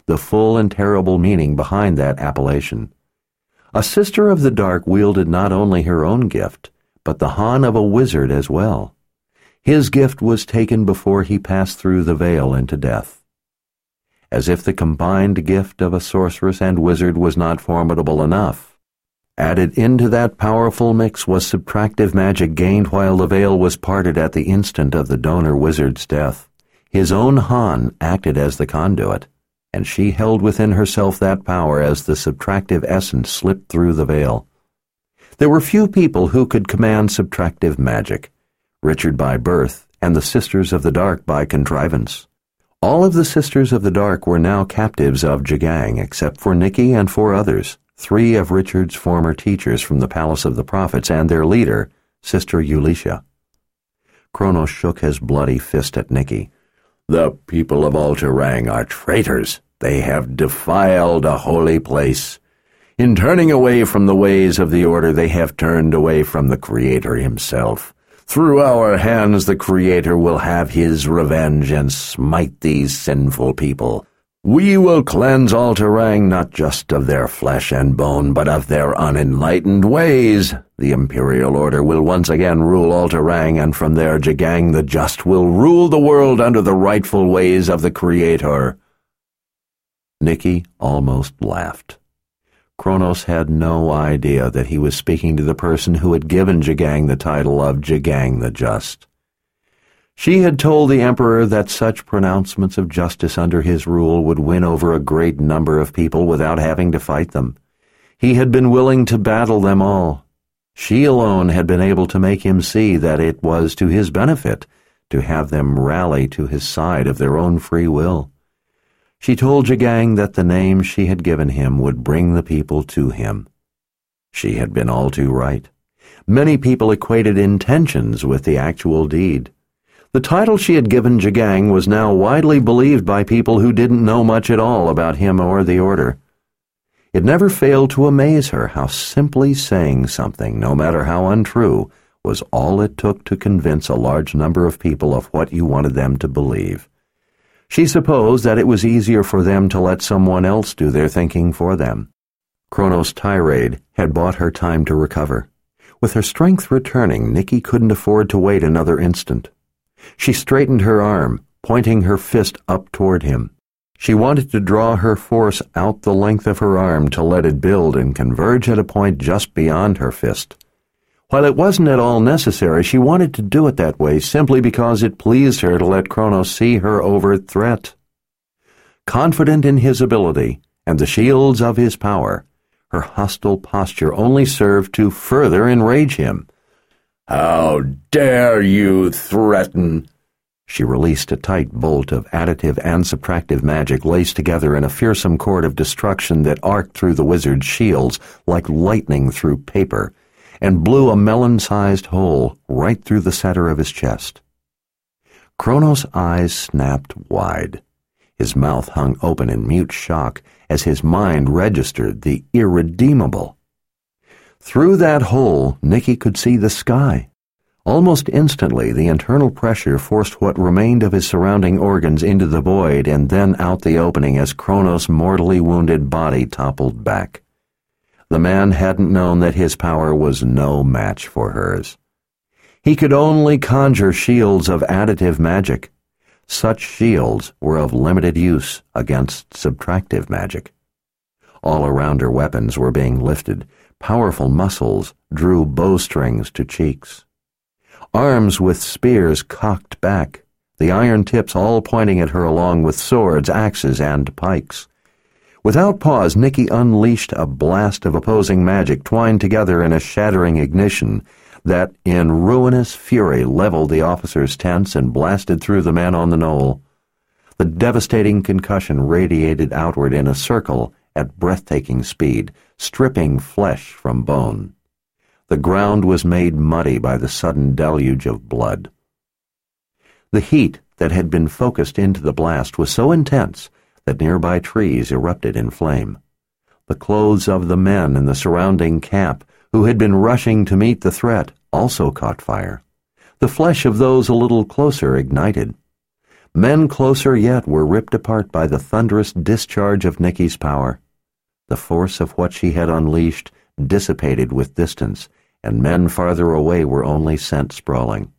the full and terrible meaning behind that appellation. A sister of the dark wielded not only her own gift, but the Han of a wizard as well. His gift was taken before he passed through the veil into death. As if the combined gift of a sorceress and wizard was not formidable enough, added into that powerful mix was subtractive magic gained while the veil was parted at the instant of the donor wizard's death. His own Han acted as the conduit, and she held within herself that power as the subtractive essence slipped through the veil. There were few people who could command subtractive magic, Richard by birth, and the Sisters of the Dark by contrivance. All of the Sisters of the Dark were now captives of Jagang, except for Nikki and four others, three of Richard's former teachers from the Palace of the Prophets and their leader, Sister Eulishia. Kronos shook his bloody fist at Nikki. "The people of Altarang are traitors. They have defiled a holy place. In turning away from the ways of the Order, they have turned away from the Creator himself. Through our hands the Creator will have his revenge and smite these sinful people. We will cleanse Altarang not just of their flesh and bone, but of their unenlightened ways. The Imperial Order will once again rule Altarang, and from there Jagang the Just will rule the world under the rightful ways of the Creator." Nikki almost laughed. Kronos had no idea that he was speaking to the person who had given Jagang the title of Jagang the Just. She had told the Emperor that such pronouncements of justice under his rule would win over a great number of people without having to fight them. He had been willing to battle them all. She alone had been able to make him see that it was to his benefit to have them rally to his side of their own free will. She told Jagang that the name she had given him would bring the people to him. She had been all too right. Many people equated intentions with the actual deed. The title she had given Jagang was now widely believed by people who didn't know much at all about him or the Order. It never failed to amaze her how simply saying something, no matter how untrue, was all it took to convince a large number of people of what you wanted them to believe. She supposed that it was easier for them to let someone else do their thinking for them. Kronos' tirade had bought her time to recover. With her strength returning, Nikki couldn't afford to wait another instant. She straightened her arm, pointing her fist up toward him. She wanted to draw her force out the length of her arm to let it build and converge at a point just beyond her fist. While it wasn't at all necessary, she wanted to do it that way simply because it pleased her to let Kronos see her overt threat. Confident in his ability and the shields of his power, her hostile posture only served to further enrage him. "How dare you threaten?" She released a tight bolt of additive and subtractive magic laced together in a fearsome cord of destruction that arced through the wizard's shields like lightning through paper, and blew a melon-sized hole right through the center of his chest. Kronos' eyes snapped wide. His mouth hung open in mute shock as his mind registered the irredeemable. Through that hole, Nikki could see the sky. Almost instantly, the internal pressure forced what remained of his surrounding organs into the void and then out the opening as Kronos' mortally wounded body toppled back. The man hadn't known that his power was no match for hers. He could only conjure shields of additive magic. Such shields were of limited use against subtractive magic. All around her weapons were being lifted. Powerful muscles drew bowstrings to cheeks. Arms with spears cocked back, the iron tips all pointing at her along with swords, axes, and pikes. Without pause, Nikki unleashed a blast of opposing magic twined together in a shattering ignition that, in ruinous fury, leveled the officers' tents and blasted through the men on the knoll. The devastating concussion radiated outward in a circle at breathtaking speed, stripping flesh from bone. The ground was made muddy by the sudden deluge of blood. The heat that had been focused into the blast was so intense that nearby trees erupted in flame. The clothes of the men in the surrounding camp, who had been rushing to meet the threat, also caught fire. The flesh of those a little closer ignited. Men closer yet were ripped apart by the thunderous discharge of Nicky's power. The force of what she had unleashed dissipated with distance, and men farther away were only sent sprawling.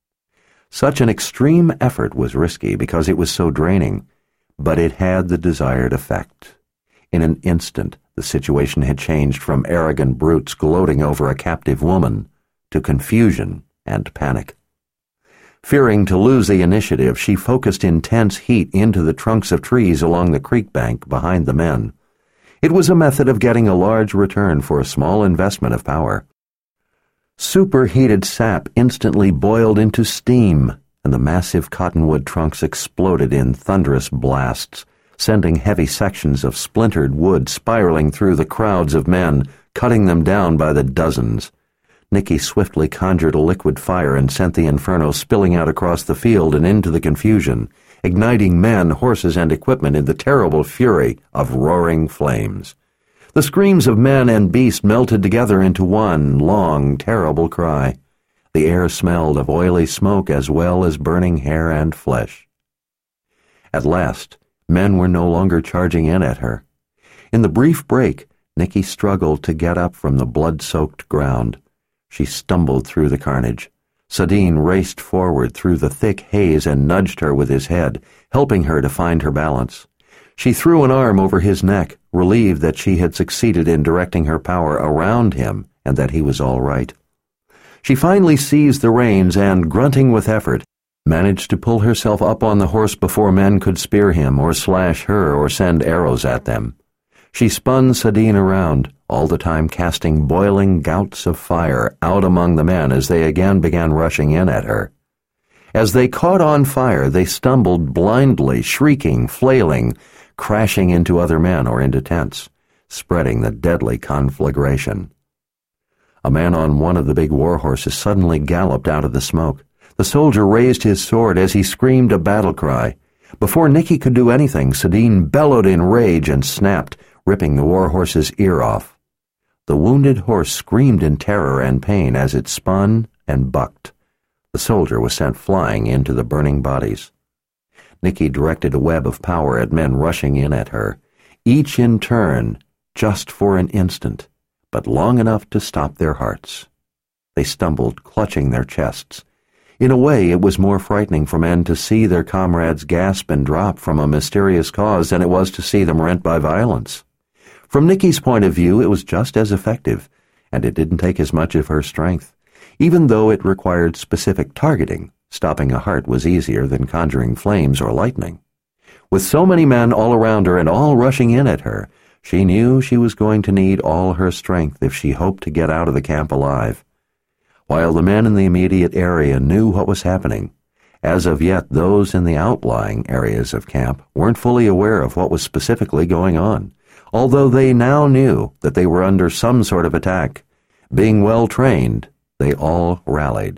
Such an extreme effort was risky because it was so draining, but it had the desired effect. In an instant, the situation had changed from arrogant brutes gloating over a captive woman to confusion and panic. Fearing to lose the initiative, she focused intense heat into the trunks of trees along the creek bank behind the men. It was a method of getting a large return for a small investment of power. Superheated sap instantly boiled into steam, and the massive cottonwood trunks exploded in thunderous blasts, sending heavy sections of splintered wood spiraling through the crowds of men, cutting them down by the dozens. Nicky swiftly conjured a liquid fire and sent the inferno spilling out across the field and into the confusion, igniting men, horses, and equipment in the terrible fury of roaring flames. The screams of men and beast melted together into one long, terrible cry. The air smelled of oily smoke as well as burning hair and flesh. At last, men were no longer charging in at her. In the brief break, Nicky struggled to get up from the blood-soaked ground. She stumbled through the carnage. Sadine raced forward through the thick haze and nudged her with his head, helping her to find her balance. She threw an arm over his neck, relieved that she had succeeded in directing her power around him and that he was all right. She finally seized the reins and, grunting with effort, managed to pull herself up on the horse before men could spear him or slash her or send arrows at them. She spun Sadine around, all the time casting boiling gouts of fire out among the men as they again began rushing in at her. As they caught on fire, they stumbled blindly, shrieking, flailing, crashing into other men or into tents, spreading the deadly conflagration. A man on one of the big war horses suddenly galloped out of the smoke. The soldier raised his sword as he screamed a battle cry. Before Nicky could do anything, Sadine bellowed in rage and snapped, ripping the war horse's ear off. The wounded horse screamed in terror and pain as it spun and bucked. The soldier was sent flying into the burning bodies. Nicky directed a web of power at men rushing in at her, each in turn, just for an instant, but long enough to stop their hearts. They stumbled, clutching their chests. In a way, it was more frightening for men to see their comrades gasp and drop from a mysterious cause than it was to see them rent by violence. From Nicky's point of view, it was just as effective, and it didn't take as much of her strength. Even though it required specific targeting, stopping a heart was easier than conjuring flames or lightning. With so many men all around her and all rushing in at her, she knew she was going to need all her strength if she hoped to get out of the camp alive. While the men in the immediate area knew what was happening, as of yet those in the outlying areas of camp weren't fully aware of what was specifically going on, although they now knew that they were under some sort of attack. Being well trained, they all rallied.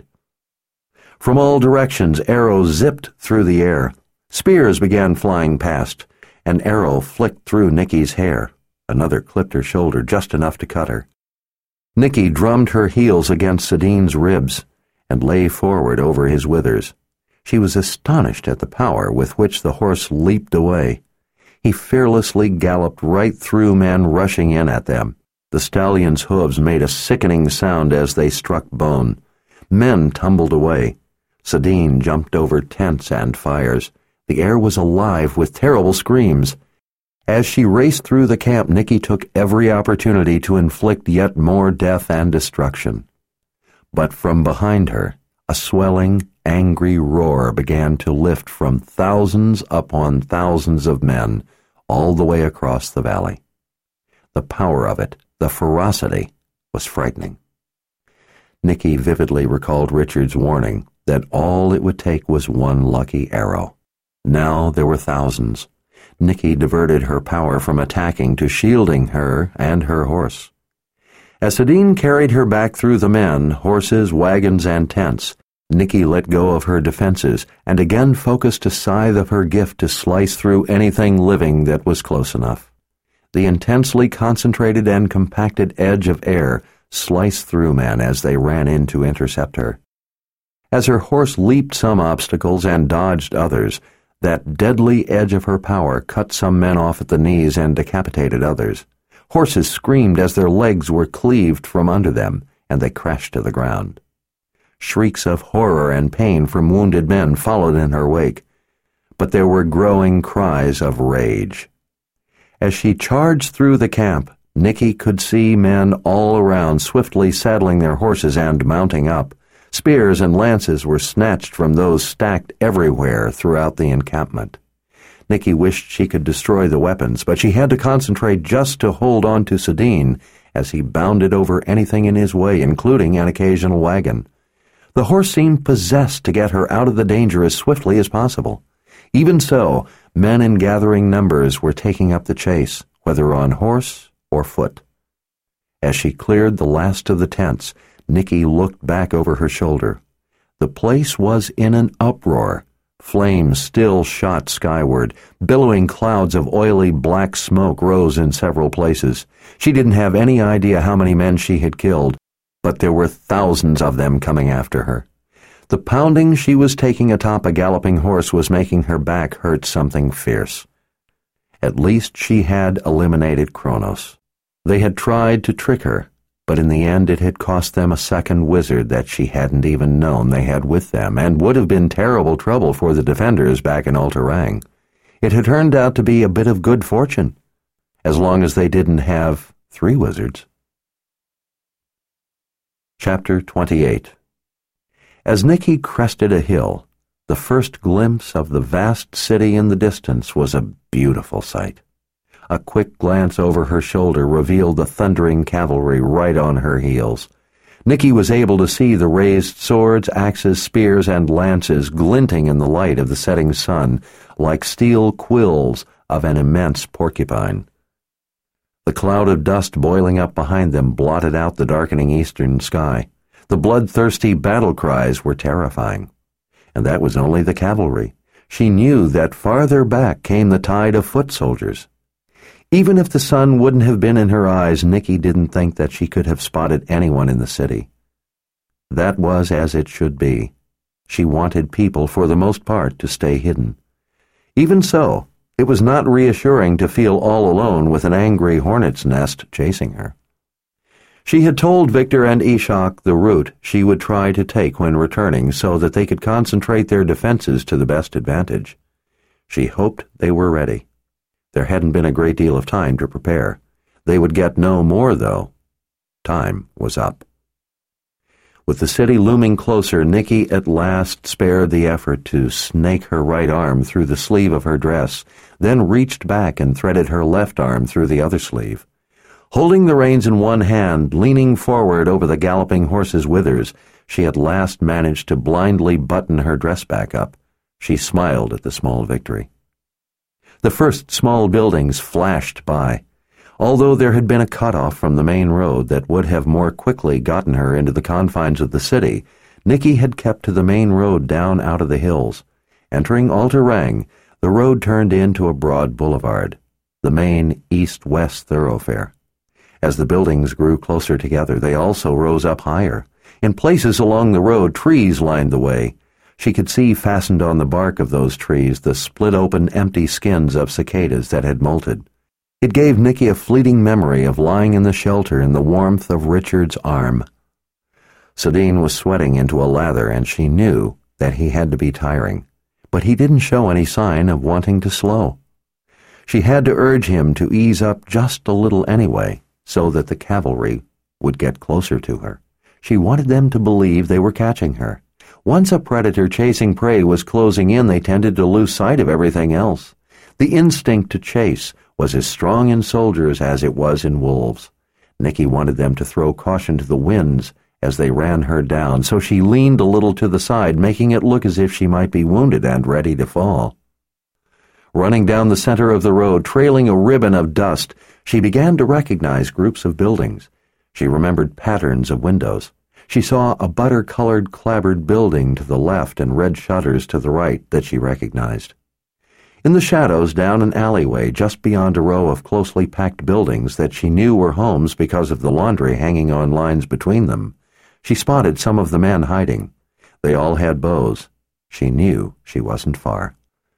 From all directions, arrows zipped through the air. Spears began flying past. An arrow flicked through Nicky's hair. Another clipped her shoulder just enough to cut her. Nicky drummed her heels against Sadine's ribs and lay forward over his withers. She was astonished at the power with which the horse leaped away. He fearlessly galloped right through men rushing in at them. The stallion's hooves made a sickening sound as they struck bone. Men tumbled away. Sadine jumped over tents and fires. The air was alive with terrible screams. As she raced through the camp, Nicky took every opportunity to inflict yet more death and destruction. But from behind her, a swelling, angry roar began to lift from thousands upon thousands of men all the way across the valley. The power of it, the ferocity, was frightening. Nicky vividly recalled Richard's warning that all it would take was one lucky arrow. Now there were thousands. Nicky diverted her power from attacking to shielding her and her horse. As Sadine carried her back through the men, horses, wagons, and tents, Nicky let go of her defenses and again focused a scythe of her gift to slice through anything living that was close enough. The intensely concentrated and compacted edge of air sliced through men as they ran in to intercept her. As her horse leaped some obstacles and dodged others, That deadly edge of her power cut some men off at the knees and decapitated others. Horses screamed as their legs were cleaved from under them, and they crashed to the ground. Shrieks of horror and pain from wounded men followed in her wake, but there were growing cries of rage. As she charged through the camp, Nicky could see men all around swiftly saddling their horses and mounting up. Spears and lances were snatched from those stacked everywhere throughout the encampment. Nicky wished she could destroy the weapons, but she had to concentrate just to hold on to Sedin as he bounded over anything in his way, including an occasional wagon. The horse seemed possessed to get her out of the danger as swiftly as possible. Even so, men in gathering numbers were taking up the chase, whether on horse or foot. As she cleared the last of the tents, Nicky looked back over her shoulder. The place was in an uproar. Flames still shot skyward. Billowing clouds of oily black smoke rose in several places. She didn't have any idea how many men she had killed, but there were thousands of them coming after her. The pounding she was taking atop a galloping horse was making her back hurt something fierce. At least she had eliminated Kronos. They had tried to trick her, but in the end it had cost them a second wizard that she hadn't even known they had with them, and would have been terrible trouble for the defenders back in Ultarang. It had turned out to be a bit of good fortune, as long as they didn't have three wizards. Chapter twenty-eight. As Nicky crested a hill, the first glimpse of the vast city in the distance was a beautiful sight. A quick glance over her shoulder revealed the thundering cavalry right on her heels. Nicky was able to see the raised swords, axes, spears, and lances glinting in the light of the setting sun, like steel quills of an immense porcupine. The cloud of dust boiling up behind them blotted out the darkening eastern sky. The bloodthirsty battle cries were terrifying. And that was only the cavalry. She knew that farther back came the tide of foot soldiers. Even if the sun wouldn't have been in her eyes, Nicky didn't think that she could have spotted anyone in the city. That was as it should be. She wanted people, for the most part, to stay hidden. Even so, it was not reassuring to feel all alone with an angry hornet's nest chasing her. She had told Victor and Ishak the route she would try to take when returning so that they could concentrate their defenses to the best advantage. She hoped they were ready. There hadn't been a great deal of time to prepare. They would get no more, though. Time was up. With the city looming closer, Nicky at last spared the effort to snake her right arm through the sleeve of her dress, then reached back and threaded her left arm through the other sleeve. Holding the reins in one hand, leaning forward over the galloping horse's withers, she at last managed to blindly button her dress back up. She smiled at the small victory. The first small buildings flashed by. Although there had been a cutoff from the main road that would have more quickly gotten her into the confines of the city, Nicky had kept to the main road down out of the hills. Entering Ultarang, the road turned into a broad boulevard, the main east-west thoroughfare. As the buildings grew closer together, they also rose up higher. In places along the road, trees lined the way. She could see fastened on the bark of those trees the split-open empty skins of cicadas that had molted. It gave Nicky a fleeting memory of lying in the shelter in the warmth of Richard's arm. Sedin was sweating into a lather, and she knew that he had to be tiring, but he didn't show any sign of wanting to slow. She had to urge him to ease up just a little anyway, so that the cavalry would get closer to her. She wanted them to believe they were catching her. Once a predator chasing prey was closing in, they tended to lose sight of everything else. The instinct to chase was as strong in soldiers as it was in wolves. Nicky wanted them to throw caution to the winds as they ran her down, so she leaned a little to the side, making it look as if she might be wounded and ready to fall. Running down the center of the road, trailing a ribbon of dust, she began to recognize groups of buildings. She remembered patterns of windows. She saw a butter-colored clapboard building to the left and red shutters to the right that she recognized. In the shadows down an alleyway just beyond a row of closely packed buildings that she knew were homes because of the laundry hanging on lines between them, she spotted some of the men hiding. They all had bows. She knew she wasn't far.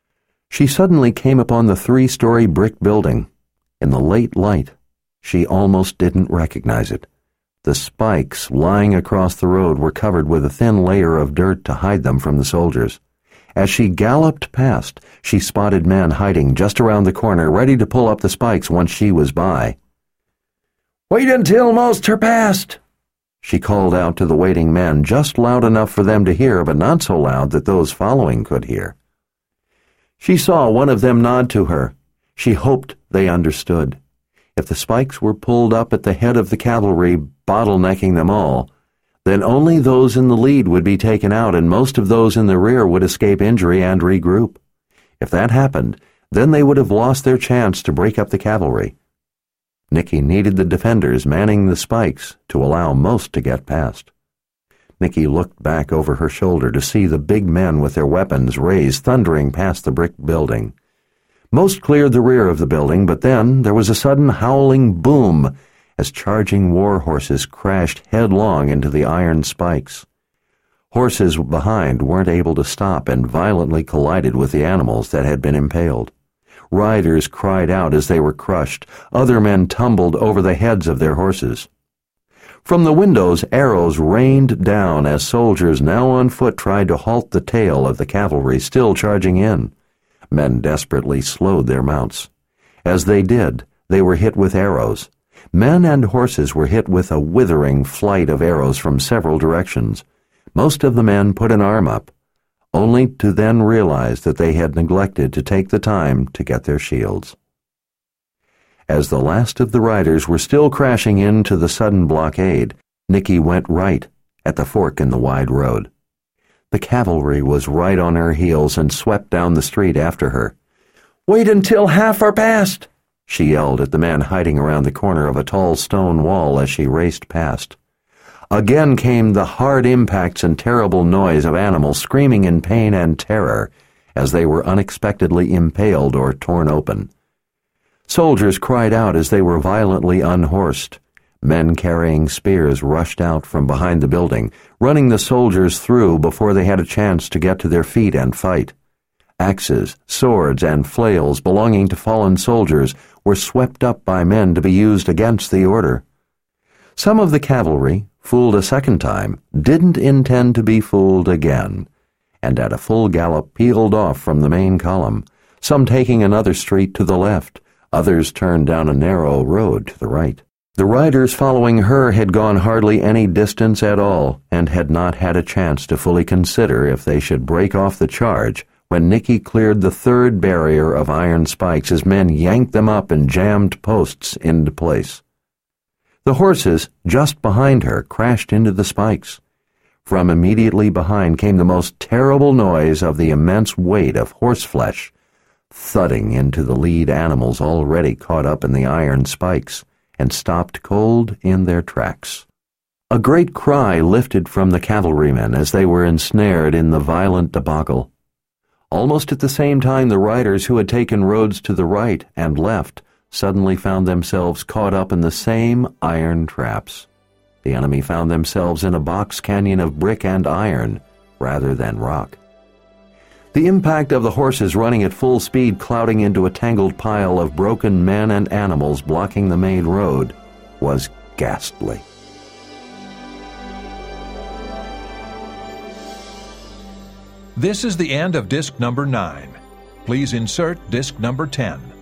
She suddenly came upon the three-story brick building. In the late light, she almost didn't recognize it. The spikes lying across the road were covered with a thin layer of dirt to hide them from the soldiers. As she galloped past, she spotted men hiding just around the corner, ready to pull up the spikes once she was by. "Wait until most are past," she called out to the waiting men, just loud enough for them to hear, but not so loud that those following could hear. She saw one of them nod to her. She hoped they understood. If the spikes were pulled up at the head of the cavalry, bottlenecking them all, then only those in the lead would be taken out, and most of those in the rear would escape injury and regroup. If that happened, then they would have lost their chance to break up the cavalry. Nicky needed the defenders manning the spikes to allow most to get past. Nicky looked back over her shoulder to see the big men with their weapons raised, thundering past the brick building. Most cleared the rear of the building, but then there was a sudden howling boom as charging war horses crashed headlong into the iron spikes. Horses behind weren't able to stop and violently collided with the animals that had been impaled. Riders cried out as they were crushed. Other men tumbled over the heads of their horses. From the windows, arrows rained down as soldiers now on foot tried to halt the tail of the cavalry still charging in. Men desperately slowed their mounts. As they did, they were hit with arrows. Men and horses were hit with a withering flight of arrows from several directions. Most of the men put an arm up, only to then realize that they had neglected to take the time to get their shields. As the last of the riders were still crashing into the sudden blockade, Nicky went right at the fork in the wide road. The cavalry was right on her heels and swept down the street after her. "Wait until half are past," she yelled at the man hiding around the corner of a tall stone wall as she raced past. Again came the hard impacts and terrible noise of animals screaming in pain and terror as they were unexpectedly impaled or torn open. Soldiers cried out as they were violently unhorsed. Men carrying spears rushed out from behind the building, running the soldiers through before they had a chance to get to their feet and fight. Axes, swords, and flails belonging to fallen soldiers were swept up by men to be used against the order. Some of the cavalry, fooled a second time, didn't intend to be fooled again, and at a full gallop peeled off from the main column, some taking another street to the left, others turned down a narrow road to the right. The riders following her had gone hardly any distance at all and had not had a chance to fully consider if they should break off the charge when Nicky cleared the third barrier of iron spikes as men yanked them up and jammed posts into place. The horses just behind her crashed into the spikes. From immediately behind came the most terrible noise of the immense weight of horseflesh thudding into the lead animals already caught up in the iron spikes and stopped cold in their tracks. A great cry lifted from the cavalrymen as they were ensnared in the violent debacle. Almost at the same time, the riders who had taken roads to the right and left suddenly found themselves caught up in the same iron traps. The enemy found themselves in a box canyon of brick and iron rather than rock. The impact of the horses running at full speed clouding into a tangled pile of broken men and animals blocking the main road was ghastly.
This is the end of disc number nine. Please insert disc number ten.